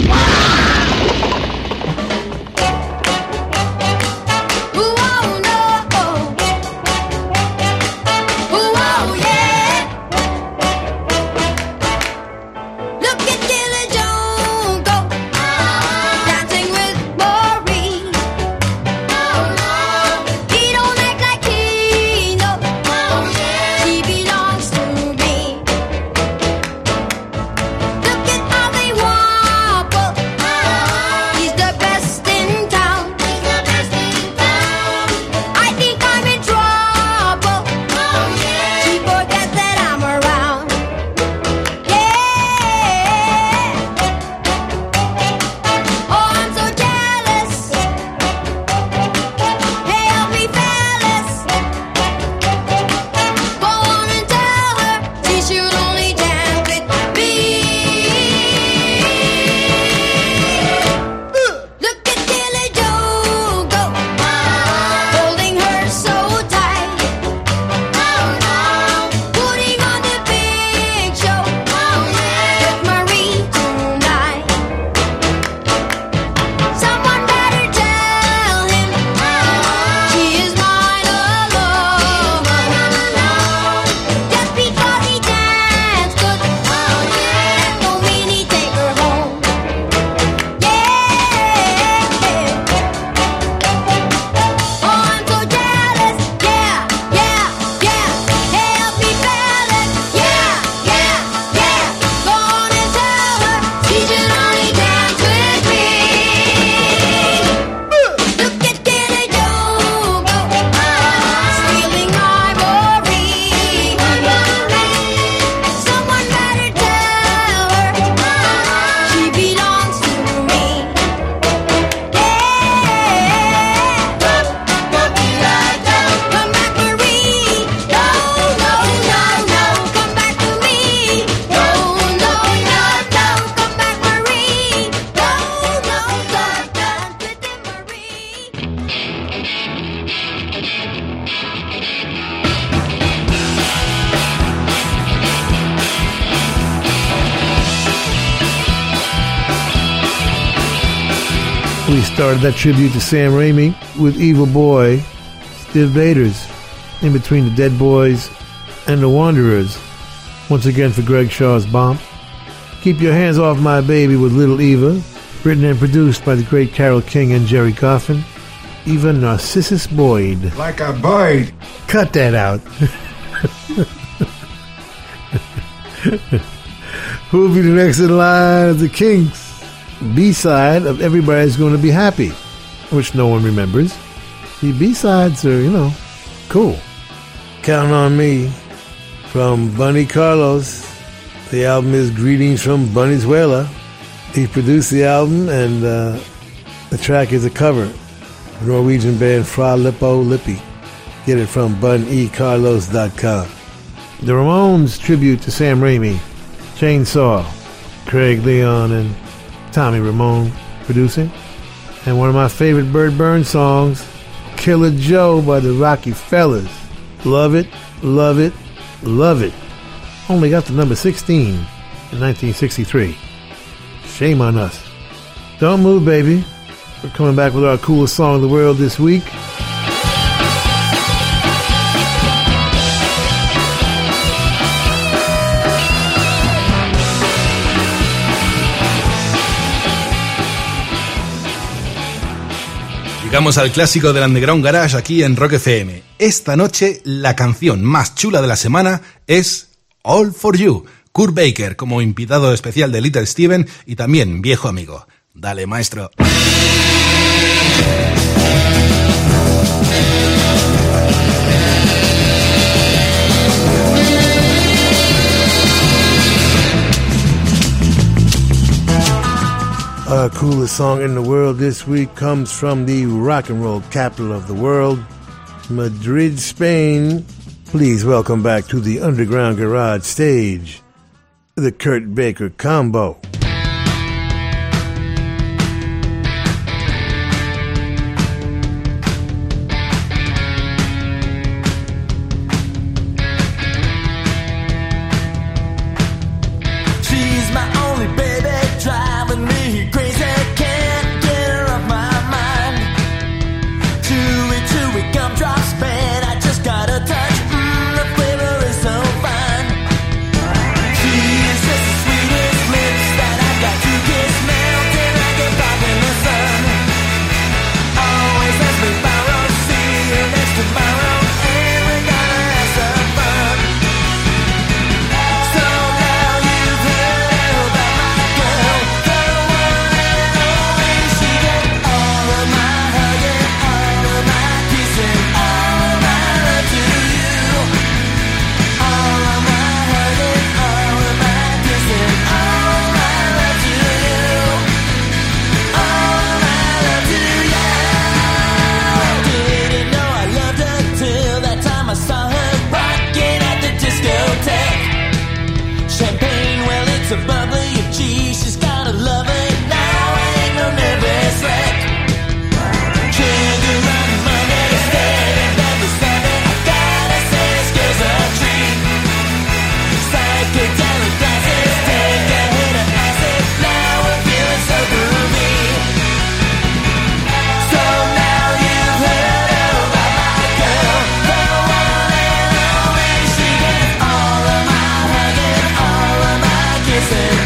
We started that tribute to Sam Raimi with Evil Boy, Stiv Bators, in between the Dead Boys and the Wanderers. Once again for Greg Shaw's Bomb. Keep Your Hands Off My Baby with Little Eva, written and produced by the great Carole King and Jerry Coffin. Eva Narcissus Boyd. Like a Boyd. Cut that out. Who'll be the next in line? The Kinks. B-side of Everybody's Gonna Be Happy, which no one remembers. The B-sides are, you know, cool. Count on Me from Bunny Carlos. The album is Greetings from Bunnyzuela. He produced the album, and uh, the track is a cover. The Norwegian band Fra Lippo Lippi. Get it from bun e carlos dot com. The Ramones tribute to Sam Raimi. Chainsaw. Craig Leon and Tommy Ramone producing. And one of my favorite Bird Burns songs, Killer Joe by the Rocky Fellas. Love it, love it, love it. Only got to number sixteen in nineteen sixty-three. Shame on us. Don't move, baby. We're coming back with our coolest song of the world this week. Llegamos al clásico del Underground Garage aquí en Rock F M. Esta noche la canción más chula de la semana es All for You. Kurt Baker como invitado especial de Little Steven y también viejo amigo. Dale, maestro. Our coolest song in the world this week comes from the rock and roll capital of the world, Madrid, Spain. Please welcome back to the Underground Garage stage, the Kurt Baker Combo. She's my only baby, driving me crazy. Can't get her off my mind. Chewy, chewy gumdrops, man, I just got a touch. Mmm, the flavor is so fine. She is just the sweetest lips that I've got to kiss, melting like a pop in the sun. Always lets me borrow, see you next tomorrow, and we're gonna have some fun. So now you've heard about my girl, the one and only. She get all of my hugging, all of my kissing, all of my love to you. All of my hugging, all of my kissing, all of my love to you. All of my love to you. Didn't know I loved her till that time I saw her rocking at the discotheque. Champagne, well, it's a bubbly of cheese. She's got a lover now, ain't no nervous wreck. Sugar on Monday, instead of every Sunday. I gotta say, this girl's a treat. Psychedelic glasses, take a hit of acid. Now we're feeling so groovy. So now you've heard about my girl, the one and only. She gets all of my hugging, all of my kissing,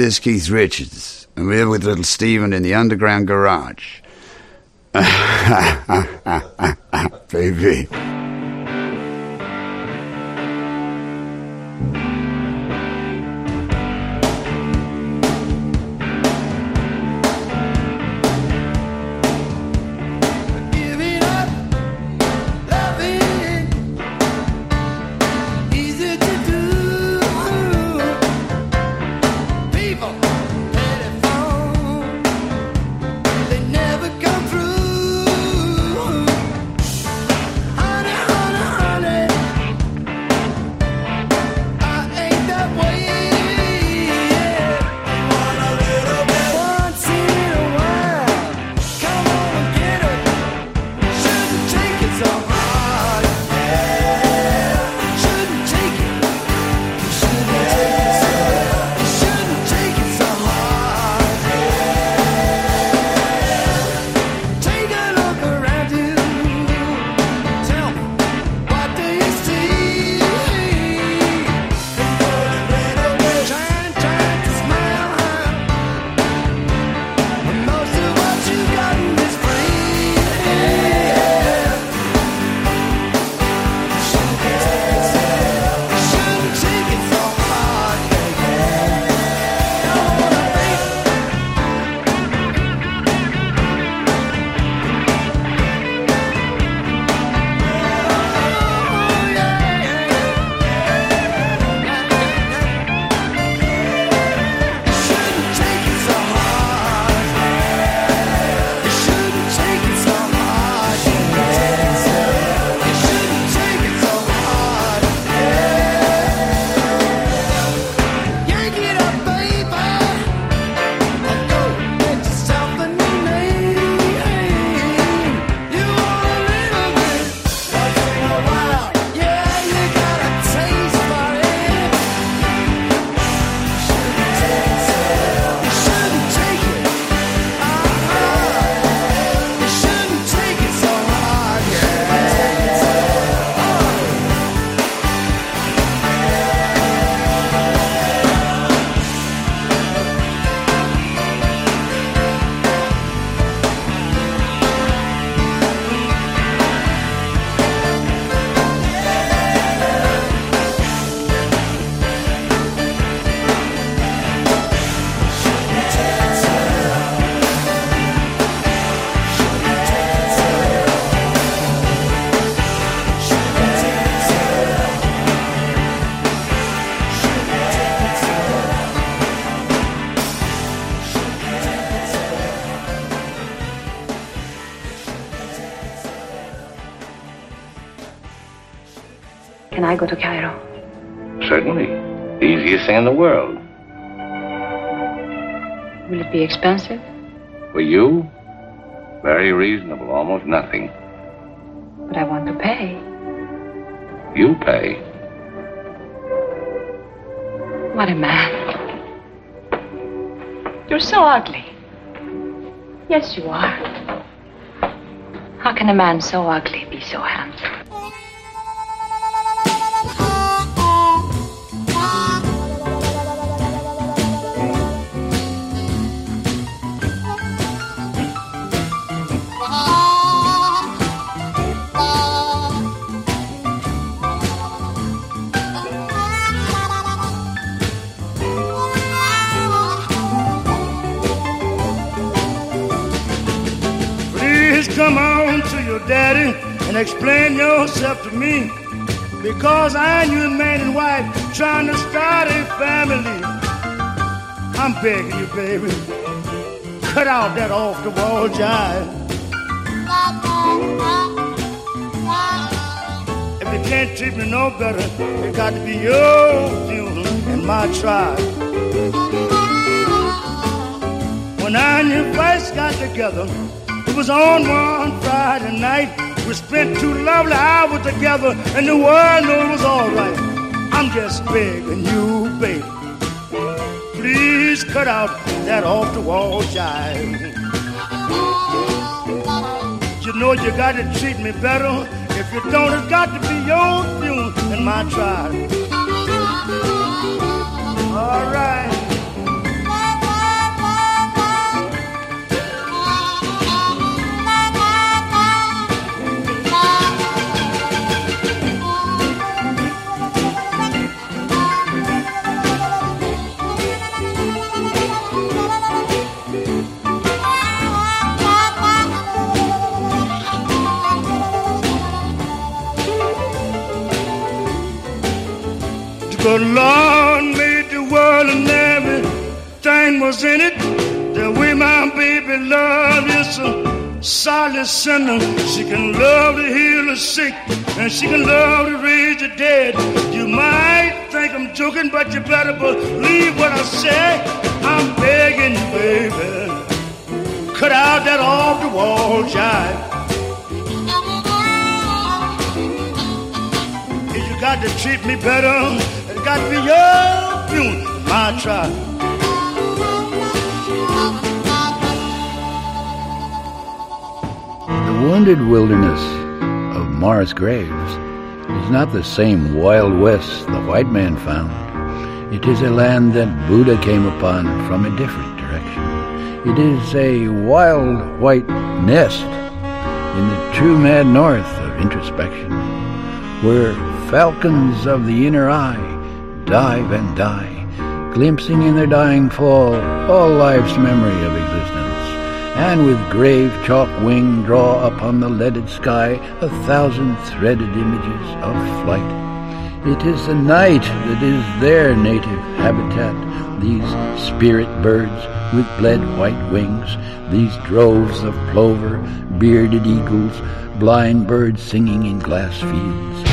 is Keith Richards, and we're with little Stephen in the underground garage. Baby. Can I go to Cairo? Certainly. The easiest thing in the world. Will it be expensive? For you, very reasonable, almost nothing. But I want to pay. You pay. What a man. You're so ugly. Yes, you are. How can a man so ugly be so handsome? Come on to your daddy and explain yourself to me, because I ain't you man and wife trying to start a family. I'm begging you, baby, cut out that off-the-wall jive. If you can't treat me no better, it got to be your funeral and my tribe. When I and you first got together, it was on one Friday night. We spent two lovely hours together, and the world knew it was all right. I'm just begging you, baby, please cut out that off-the-wall jive. You know you got to treat me better. If you don't, it's got to be your funeral and my trial. All right. The Lord made the world and everything was in it. The way my baby love is a solid sinner. She can love to heal the sick, and she can love to raise the dead. You might think I'm joking, but you better believe what I say. I'm begging you, baby, cut out that off-the-wall jive. If you got to treat me better, it's got to be your funeral, my tribe. The wounded wilderness of Morris Graves is not the same Wild West the white man found. It is a land that Buddha came upon from a different direction. It is a wild white nest in the true mad north of introspection, where falcons of the inner eye dive and die, glimpsing in their dying fall all life's memory of existence, and with grave chalk wing draw upon the leaded sky a thousand threaded images of flight. It is the night that is their native habitat, these spirit birds with bled white wings, these droves of plover, bearded eagles, blind birds singing in glass fields.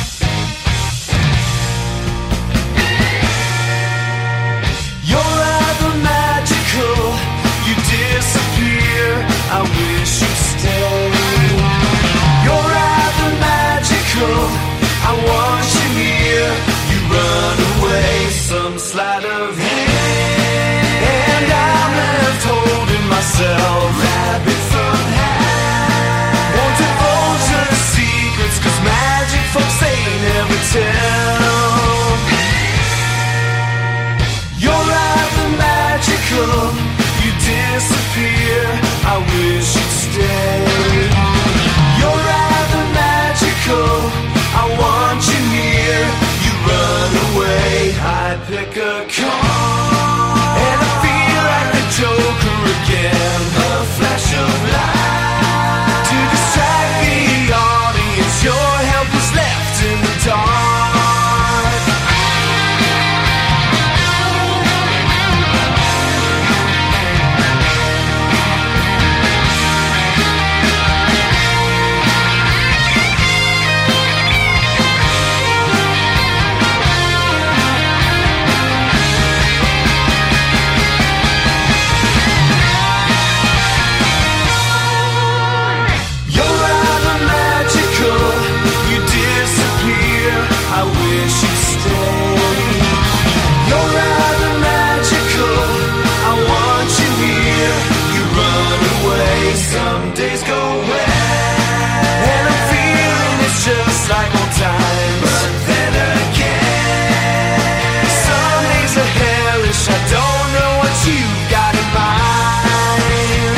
You're rather magical, you disappear, I wish you'd stay. You're rather magical, I want you here, you run away, some sleight of hand, and I'm left holding myself, rabbit from hand. Won't divulge your secrets, cause magic folks they never tell. You're rather magical, you disappear, I wish you'd stay. You're rather magical, I want you here, you run away, I pick a card, and I feel like the Joker again, a flash of light, to distract the audience, your help is left in the dark. I wish you'd stay. You're rather magical, I want you here, you run away, some days go well, and I'm feeling it's just like old times, but then again, some days are hellish, I don't know what you've got in mind.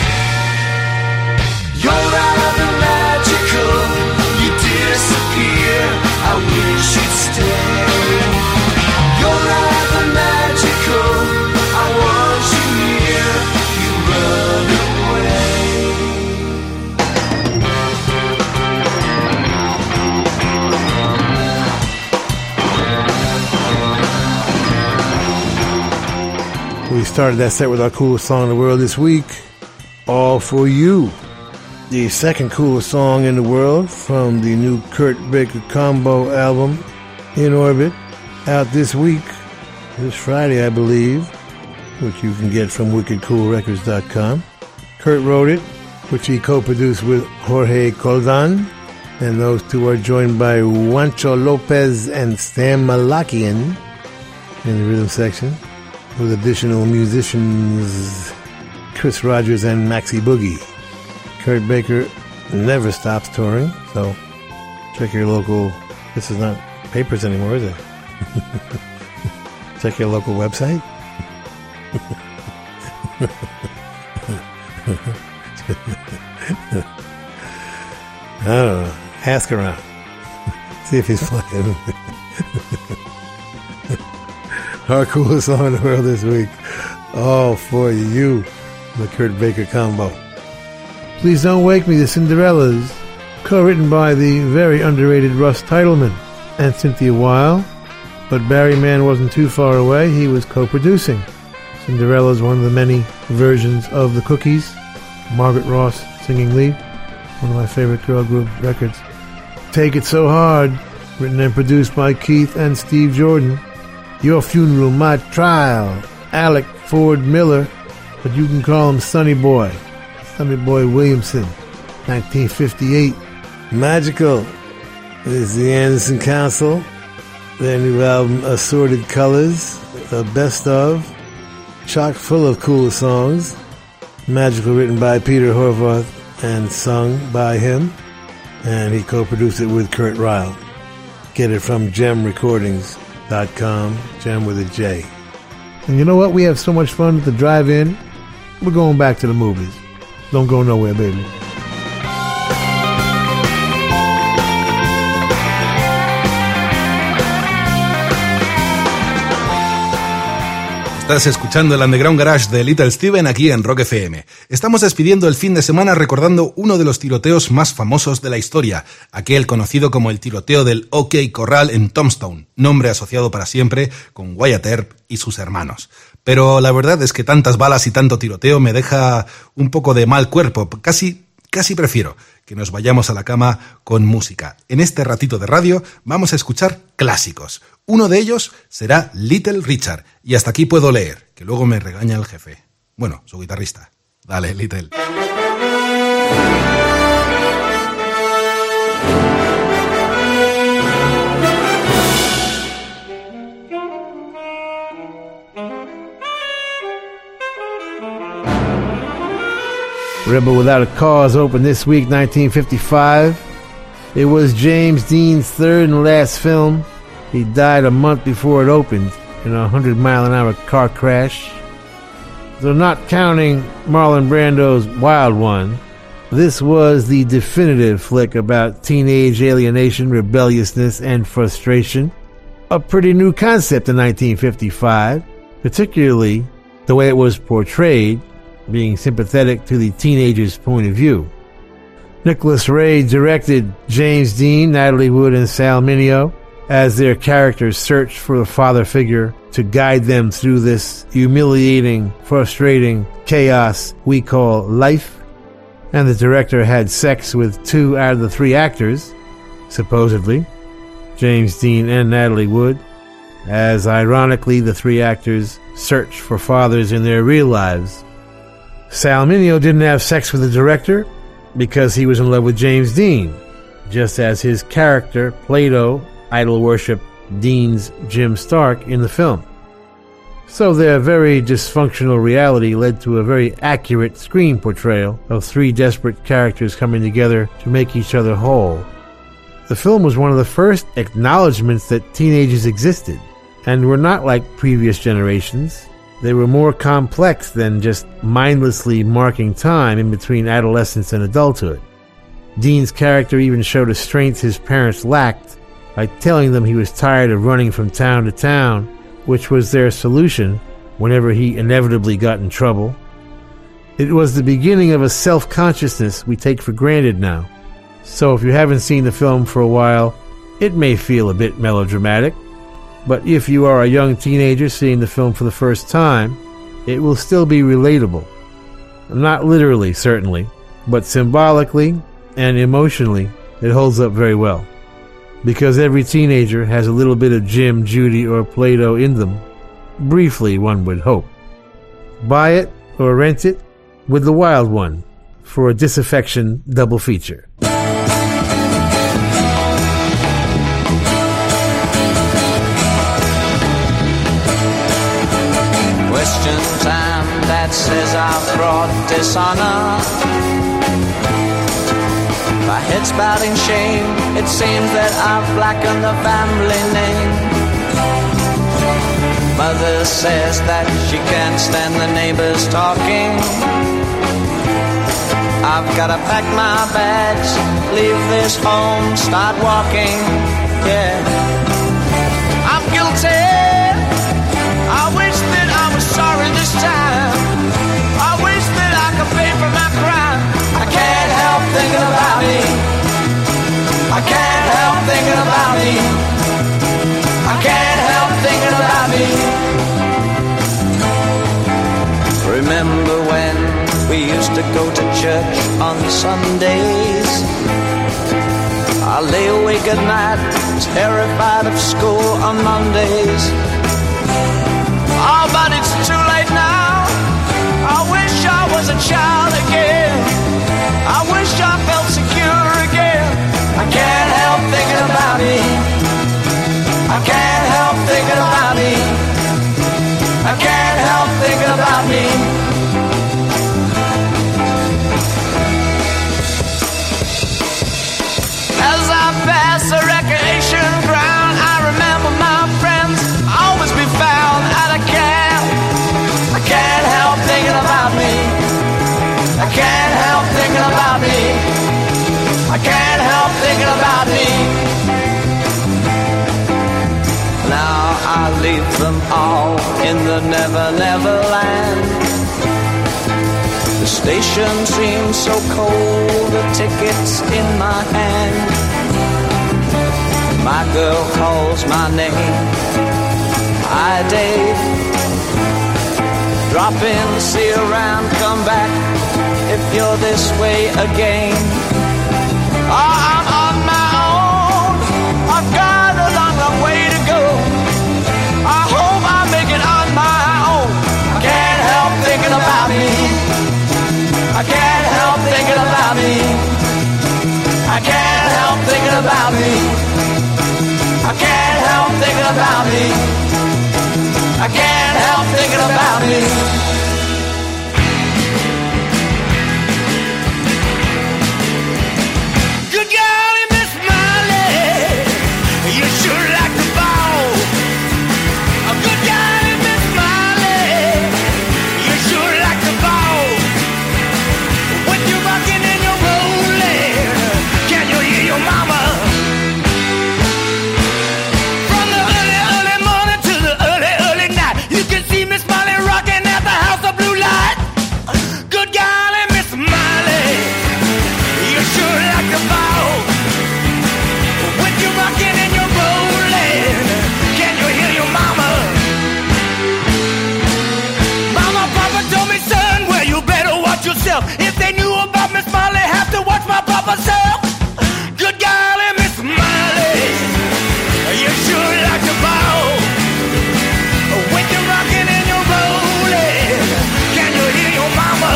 You're rather magical, you disappear, I wish you'd stay. You're rather magical, I want you here, you run away. We started that set with our coolest song in the world this week, All For You. The second coolest song in the world from the new Kurt Baker combo album, In Orbit, out this week, this Friday, I believe, which you can get from wicked cool records dot com. Kurt wrote it, which he co-produced with Jorge Coldan, and those two are joined by Juancho Lopez and Stan Malakian in the rhythm section, with additional musicians Chris Rogers and Maxie Boogie. Kurt Baker never stops touring, so check your local... This is not papers anymore, is it? Check your local website. I don't know. Ask around. See if he's playing. Our coolest song in the world this week. All For You, the Kurt Baker combo. Please Don't Wake Me, the But Barry Mann wasn't too far away. He was co-producing. Cinderella is one of the many versions of the Cookies. Margaret Ross singing lead. One of my favorite girl group records. Take It So Hard, written and produced by Keith and Steve Jordan. Your Funeral, My Trial, Alec Ford Miller, but you can call him Sonny Boy. Sonny Boy Williamson, nineteen fifty-eight. Magical is the Anderson Council. Their new album, Assorted Colors, a best of, chock full of cool songs. Magical, written by Peter Horvath and sung by him, and he co-produced it with Kurt Ryle. Get it from gem recordings dot com, Gem with a J. And you know what? We have so much fun at the drive-in. We're going back to the movies. Don't go nowhere, baby. Estás escuchando el Underground Garage de Little Steven aquí en Rock F M. Estamos despidiendo el fin de semana recordando uno de los tiroteos más famosos de la historia, aquel conocido como el tiroteo del OK Corral en Tombstone, nombre asociado para siempre con Wyatt Earp y sus hermanos. Pero la verdad es que tantas balas y tanto tiroteo me deja un poco de mal cuerpo, casi... Casi prefiero que nos vayamos a la cama con música. En este ratito de radio vamos a escuchar clásicos. Uno de ellos será Little Richard. Y hasta aquí puedo leer, que luego me regaña el jefe. Bueno, su guitarrista. Dale, Little. Rebel Without a Cause opened this week, nineteen fifty-five. It was James Dean's third and last film. He died a month before it opened in a hundred mile an hour car crash. Though not counting Marlon Brando's Wild One, this was the definitive flick about teenage alienation, rebelliousness, and frustration. A pretty new concept in nineteen fifty-five, particularly the way it was portrayed, being sympathetic to the teenager's point of view. Nicholas Ray directed James Dean, Natalie Wood, and Sal Mineo as their characters searched for a father figure to guide them through this humiliating, frustrating chaos we call life. And the director had sex with two out of the three actors, supposedly, James Dean and Natalie Wood, as ironically the three actors searched for fathers in their real lives. Sal Mineo didn't have sex with the director because he was in love with James Dean, just as his character, Plato, idol-worshipped Dean's Jim Stark in the film. So their very dysfunctional reality led to a very accurate screen portrayal of three desperate characters coming together to make each other whole. The film was one of the first acknowledgments that teenagers existed, and were not like previous generations. They were more complex than just mindlessly marking time in between adolescence and adulthood. Dean's character even showed a strength his parents lacked by telling them he was tired of running from town to town, which was their solution whenever he inevitably got in trouble. It was the beginning of a self-consciousness we take for granted now. So if you haven't seen the film for a while, it may feel a bit melodramatic. But if you are a young teenager seeing the film for the first time, it will still be relatable. Not literally, certainly, but symbolically and emotionally, it holds up very well. Because every teenager has a little bit of Jim, Judy, or Plato in them. Briefly, one would hope. Buy it or rent it with the Wild One for a disaffection double feature. Question time that says I've brought dishonor. My head's bowed in shame. It seems that I've blackened the family name. Mother says that she can't stand the neighbors talking. I've gotta pack my bags, leave this home, start walking. Yeah, I'm guilty. I wish that I was sorry this time. I wish that I could pay for my crime. I can't help thinking about me. I can't help thinking about me. I can't help We used to go to church on Sundays. I lay awake at night, terrified of school on Mondays. Oh, but it's too late now. I wish I was a child again. I wish I felt secure again. I can't help thinking about me. I can't help thinking about me. I can't help thinking about me. As I pass the recreation ground, I remember my friends always be found at a camp. I can't help thinking about me. I can't help thinking about me. I can't help thinking about me. Now I leave them all in the Never Never Land. The station seems so cold, the ticket's in my hand. My girl calls my name. Hi, Dave. Drop in, see you around, come back if you're this way again. Oh, I'm on my own. I've got a long, long way to go. I hope I make it on my own. I can't help thinking about me. I can't help thinking about me. I can't help thinking about me. I can't help thinking about me. I can't help thinking about me. Good golly, Miss Molly, you sure like the ball. A good golly, Miss Molly, you sure like the ball. When you're rocking and you're rolling, can you hear your mama? From the early, early morning to the early, early night, you can see Miss Molly rocking at the House of Blue Light. Good golly, Miss Molly, you sure like the ball. When you're rocking and you're rolling, can you hear your mama? Mama, Papa told me, son, well, you better watch yourself. If they knew about Miss Molly, have to watch my Papa self. Good golly, Miss Molly, you sure like the ball. When you're rocking and you're rolling, can you hear your mama?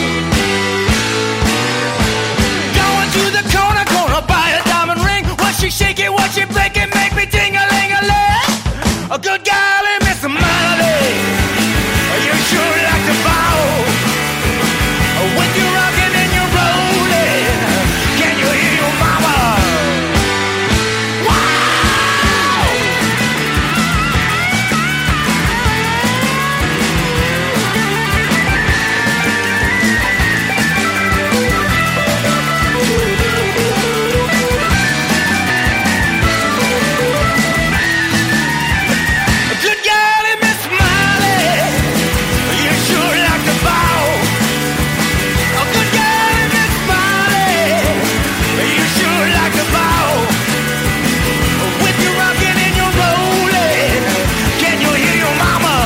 Going to the corner, corner, buy a diamond ring. What she shake it, what she break it, make me ting-a-ling-a-ling. A good golly, Miss Molly, you sure like the ball. When you're rocking and you're rolling, can you hear your mama? Wow! Good golly, Miss Molly, you sure like the ball. A good golly, Miss Molly, you sure like the ball. When you're rocking and you're rolling, can you hear your mama?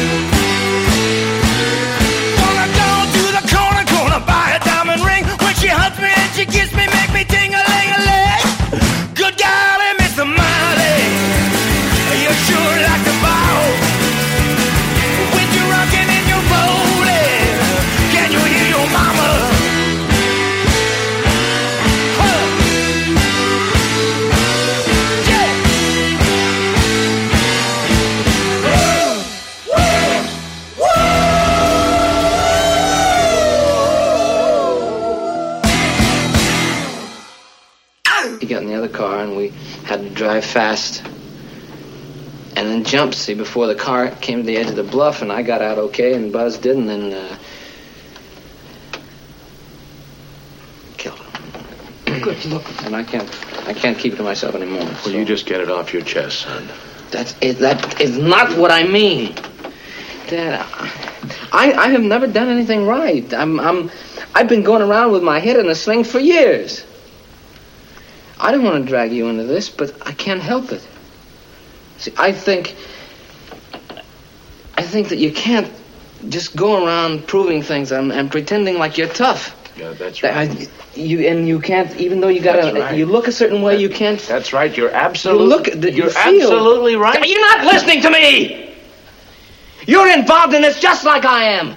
Gonna go to the corner, corner, buy a diamond ring. When she hugs me and she kisses me, make me ting-a-ling-a-ling. Good golly, Miss Molly, you sure like the ball. When you're rocking and you're rolling, can you hear your mama? Huh. Yeah. Woo! He got in the other car and we had to drive fast and then jump, see, before the car came to the edge of the bluff, and I got out okay and Buzz didn't, and uh, killed him. Good look. And I can't, I can't keep it to myself anymore. Well, you just get it off your chest, son. That's it. That is not what I mean, Dad. I, I have never done anything right. I'm, I'm, I've been going around with my head in a sling for years. I don't want to drag you into this, but I can't help it. See, I think, I think that you can't just go around proving things and, and pretending like you're tough. Yeah, that's That right. I- you and you can't, even though you got That's to, right. you look a certain way, you can't. That's right. You're absolutely. You look at the- you You're feel- absolutely right. You're not listening to me. You're involved in this just like I am.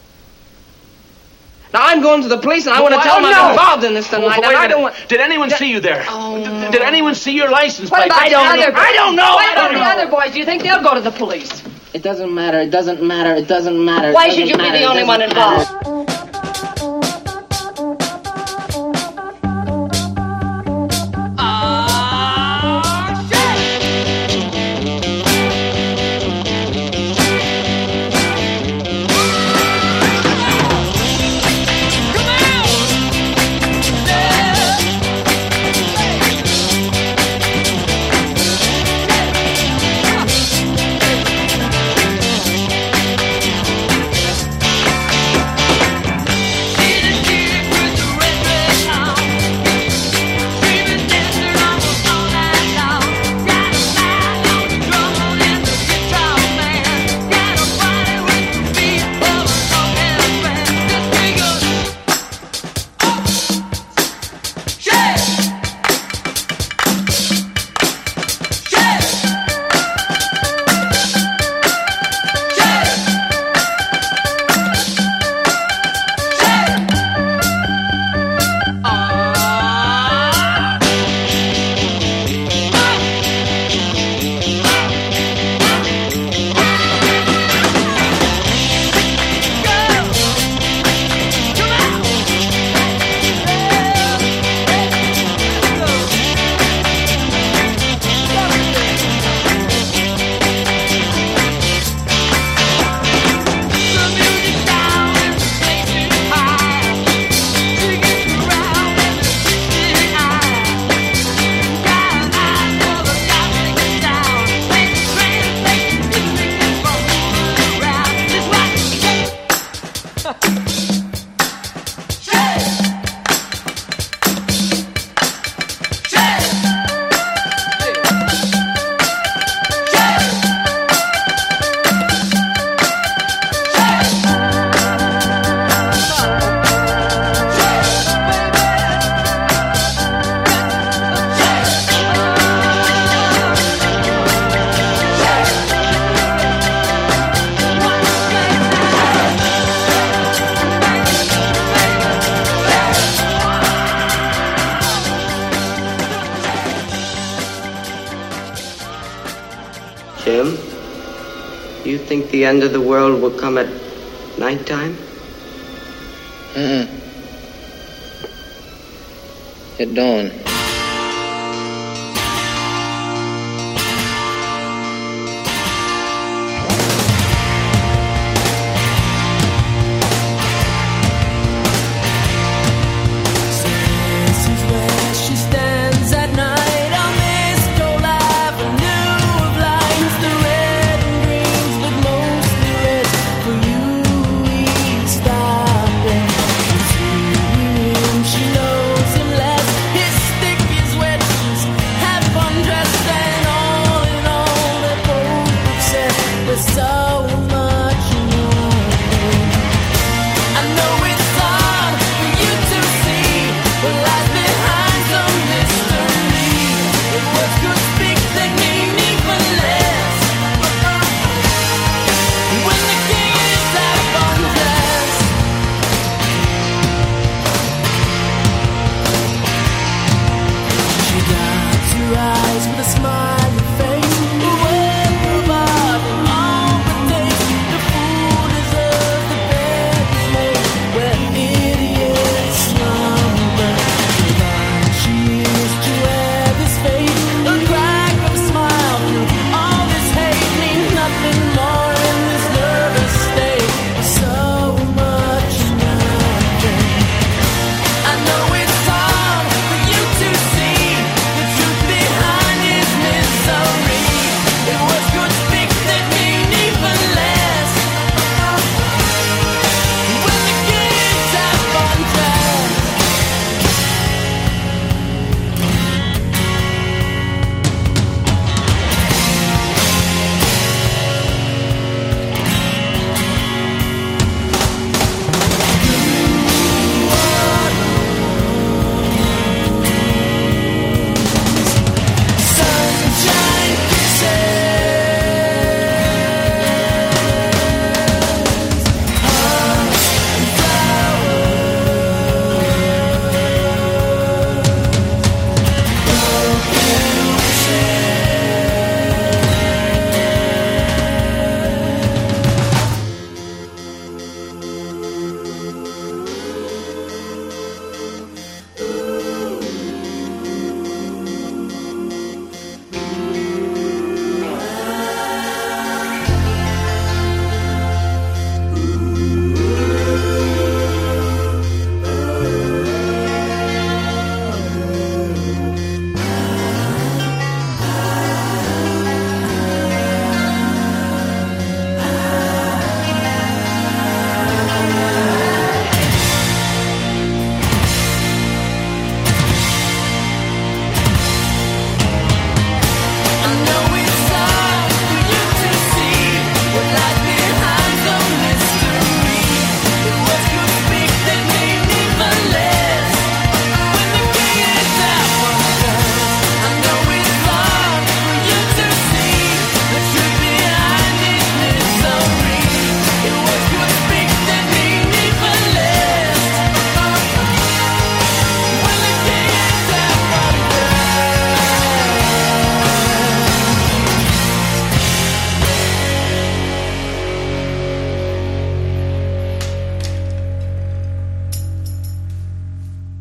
Now I'm going to the police and I want to Well, tell them no. I'm involved in this Well, tonight. wait and a I minute. don't want. Did anyone see you there? Did, did anyone see your license What plate? about I the don't other- know. I don't know. What I about don't the know. other boys? Do you think they'll go to the police? It doesn't matter. It doesn't matter. It doesn't matter. It Why doesn't should you be matter. the It only one doesn't involved? matter. Jim, you think the end of the world will come at nighttime? Mm-mm. At dawn. This is where she stands at night on this cold avenue of lights, the red and greens, but mostly red. For you, we stop and she knows him less. His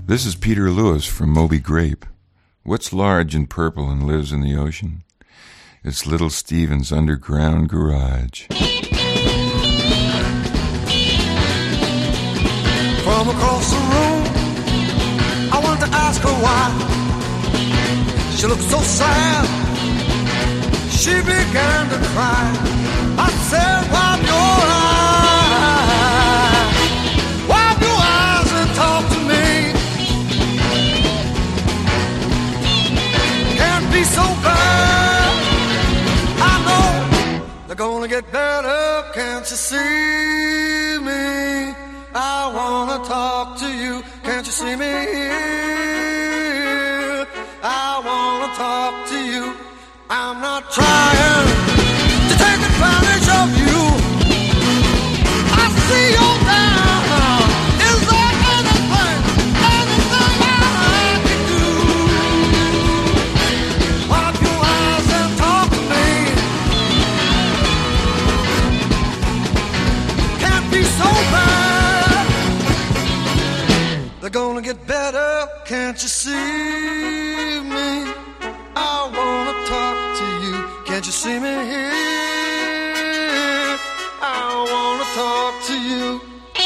This is Peter Lewis from Moby Grape. What's large and purple and lives in the ocean? It's Little Steven's underground garage. From across the room, I wanted to ask her why. She looked so sad, she began to cry. I said, wipe your eyes, wipe your eyes and talk to me. Can't be so bad, I know they're gonna get better, can't you see me? I wanna talk to you, can't you see me here? I wanna talk to you, I'm not trying to take advantage of you. I see you're down, is there anything, anything I can do? Wipe your eyes and talk to me. Can't be so bad, they're gonna get better, can't you see me? I wanna talk to you, can't you see me here? I wanna talk to you.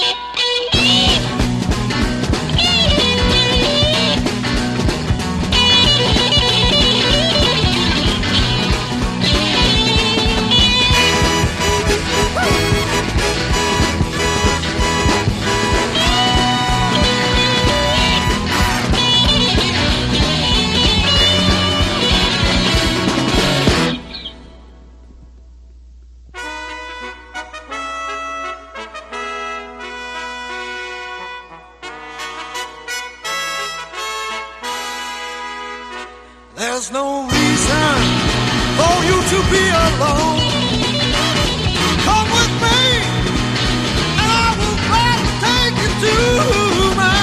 There's no reason for you to be alone. Come with me, and I will gladly take you to my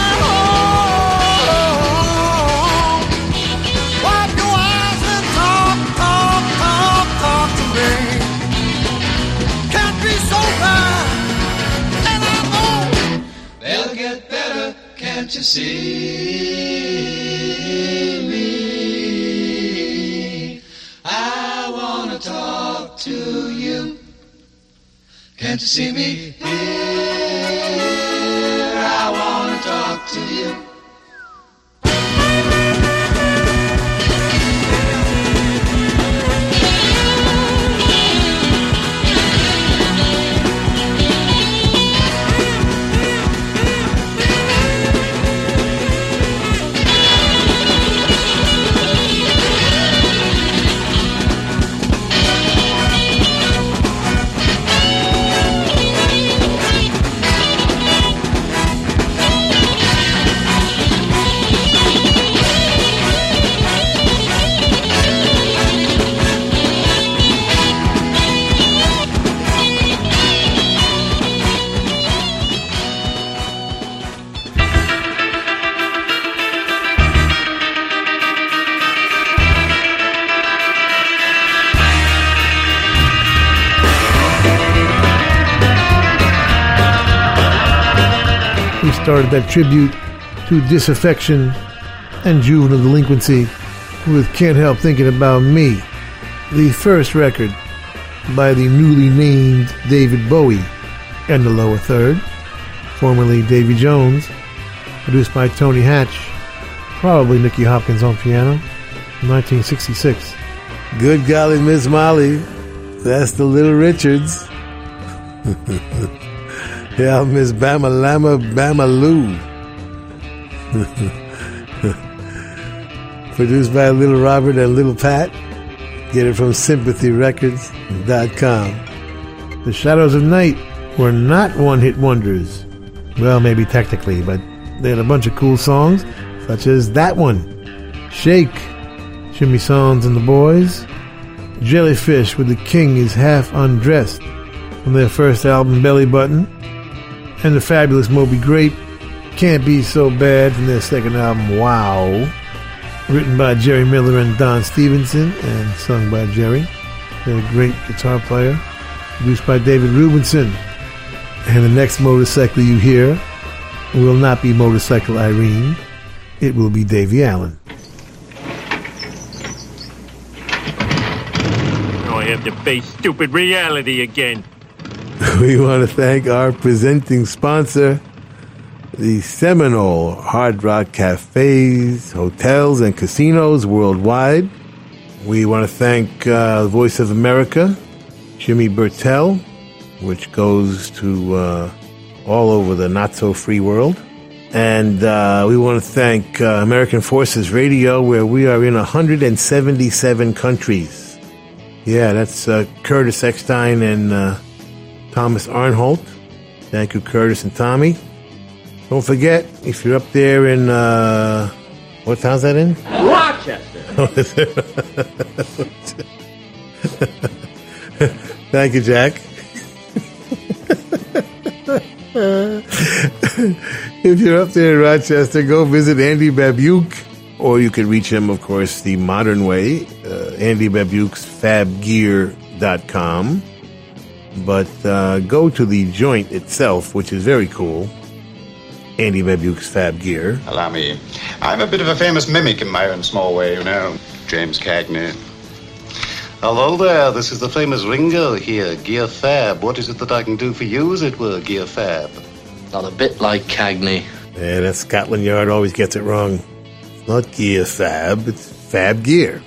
home. Wipe your eyes and talk, talk, talk, talk to me. Can't be so bad, and I know they'll get better, can't you see me? I wanna talk to you. Can't you see me here? I wanna talk to you. Started that tribute to disaffection and juvenile delinquency with Can't Help Thinking About Me, the first record by the newly named David Bowie and the Lower Third, formerly Davy Jones, produced by Tony Hatch, probably Nicky Hopkins on piano, nineteen sixty-six. Good golly, Miss Molly, that's the Little Richards. Yeah, Miss Bama Lama Bama Lou. Produced by Little Robert and Little Pat. Get it from sympathy records dot com. The Shadows of Night were not one-hit wonders. Well, maybe technically, but they had a bunch of cool songs, such as that one, Shake, Jimmy Sounds and the Boys, Jellyfish with the King is Half Undressed from their first album, Belly Button, and the fabulous Moby Grape, Can't Be So Bad from their second album, Wow, written by Jerry Miller and Don Stevenson and sung by Jerry. They're a great guitar player, produced by David Rubinson. And the next motorcycle you hear will not be Motorcycle Irene. it will be Davy Allen. Oh, I have to face stupid reality again. We want to thank our presenting sponsor, the Seminole Hard Rock Cafes, hotels, and casinos worldwide. We want to thank uh, Voice of America, Jimmy Burtell, which goes to uh, all over the not-so-free world. And uh, we want to thank uh, American Forces Radio, where we are in one hundred seventy-seven countries. Yeah, that's uh, Curtis Eckstein and uh, Thomas Arnholt. Thank you, Curtis and Tommy. Don't forget, if you're up there in, uh, what town's that in? Rochester. Thank you, Jack. If you're up there in Rochester, go visit Andy Babuke, or you can reach him, of course, the modern way, uh, Andy Babuke's fab gear dot com. But uh, go to the joint itself, which is very cool, Andy Babuke's Fab Gear. Allow me. I'm a bit of a famous mimic in my own small way, you know. James Cagney. Hello there, this is the famous Ringo here, Gear Fab. What is it that I can do for you, as it were, Gear Fab? Not a bit like Cagney. Yeah, that Scotland Yard always gets it wrong. It's not Gear Fab, it's Fab Gear.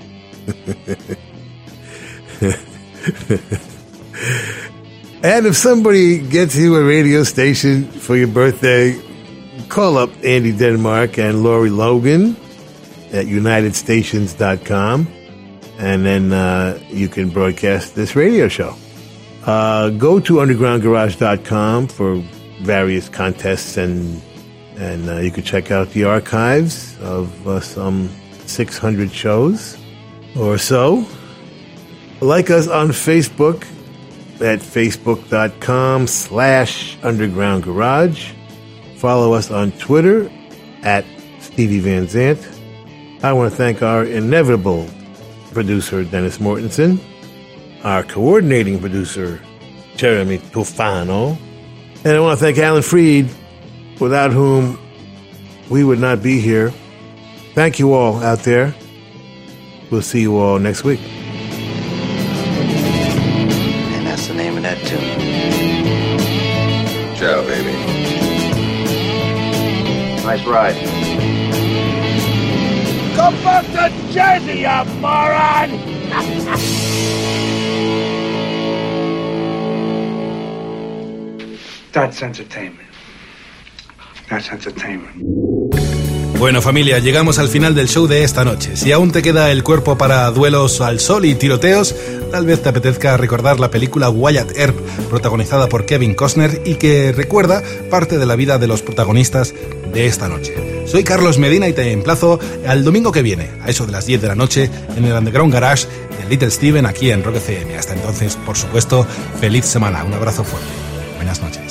And if somebody gets you a radio station for your birthday, call up Andy Denmark and Lori Logan at united stations dot com, and then uh, you can broadcast this radio show. Uh, go to underground garage dot com for various contests, and and uh, you can check out the archives of uh, some six hundred shows or so. Like us on Facebook at facebook.com slash underground garage. Follow us on Twitter at Stevie Van Zandt. I want to thank our inevitable producer, Dennis Mortensen, our coordinating producer, Jeremy Tufano, and I want to thank Alan Freed, without whom we would not be here. Thank you all out there. We'll see you all next week. And that's the name of that tune. Ciao, baby. Nice ride. Come back to Jersey, you moron! That's entertainment. That's entertainment. Bueno, familia, llegamos al final del show de esta noche. Si aún te queda el cuerpo para duelos al sol y tiroteos, tal vez te apetezca recordar la película Wyatt Earp, protagonizada por Kevin Costner y que recuerda parte de la vida de los protagonistas de esta noche. Soy Carlos Medina y te emplazo al domingo que viene, a eso de las diez de la noche, en el Underground Garage de Little Steven aquí en Rock F M. Hasta entonces, por supuesto, feliz semana. Un abrazo fuerte. Buenas noches.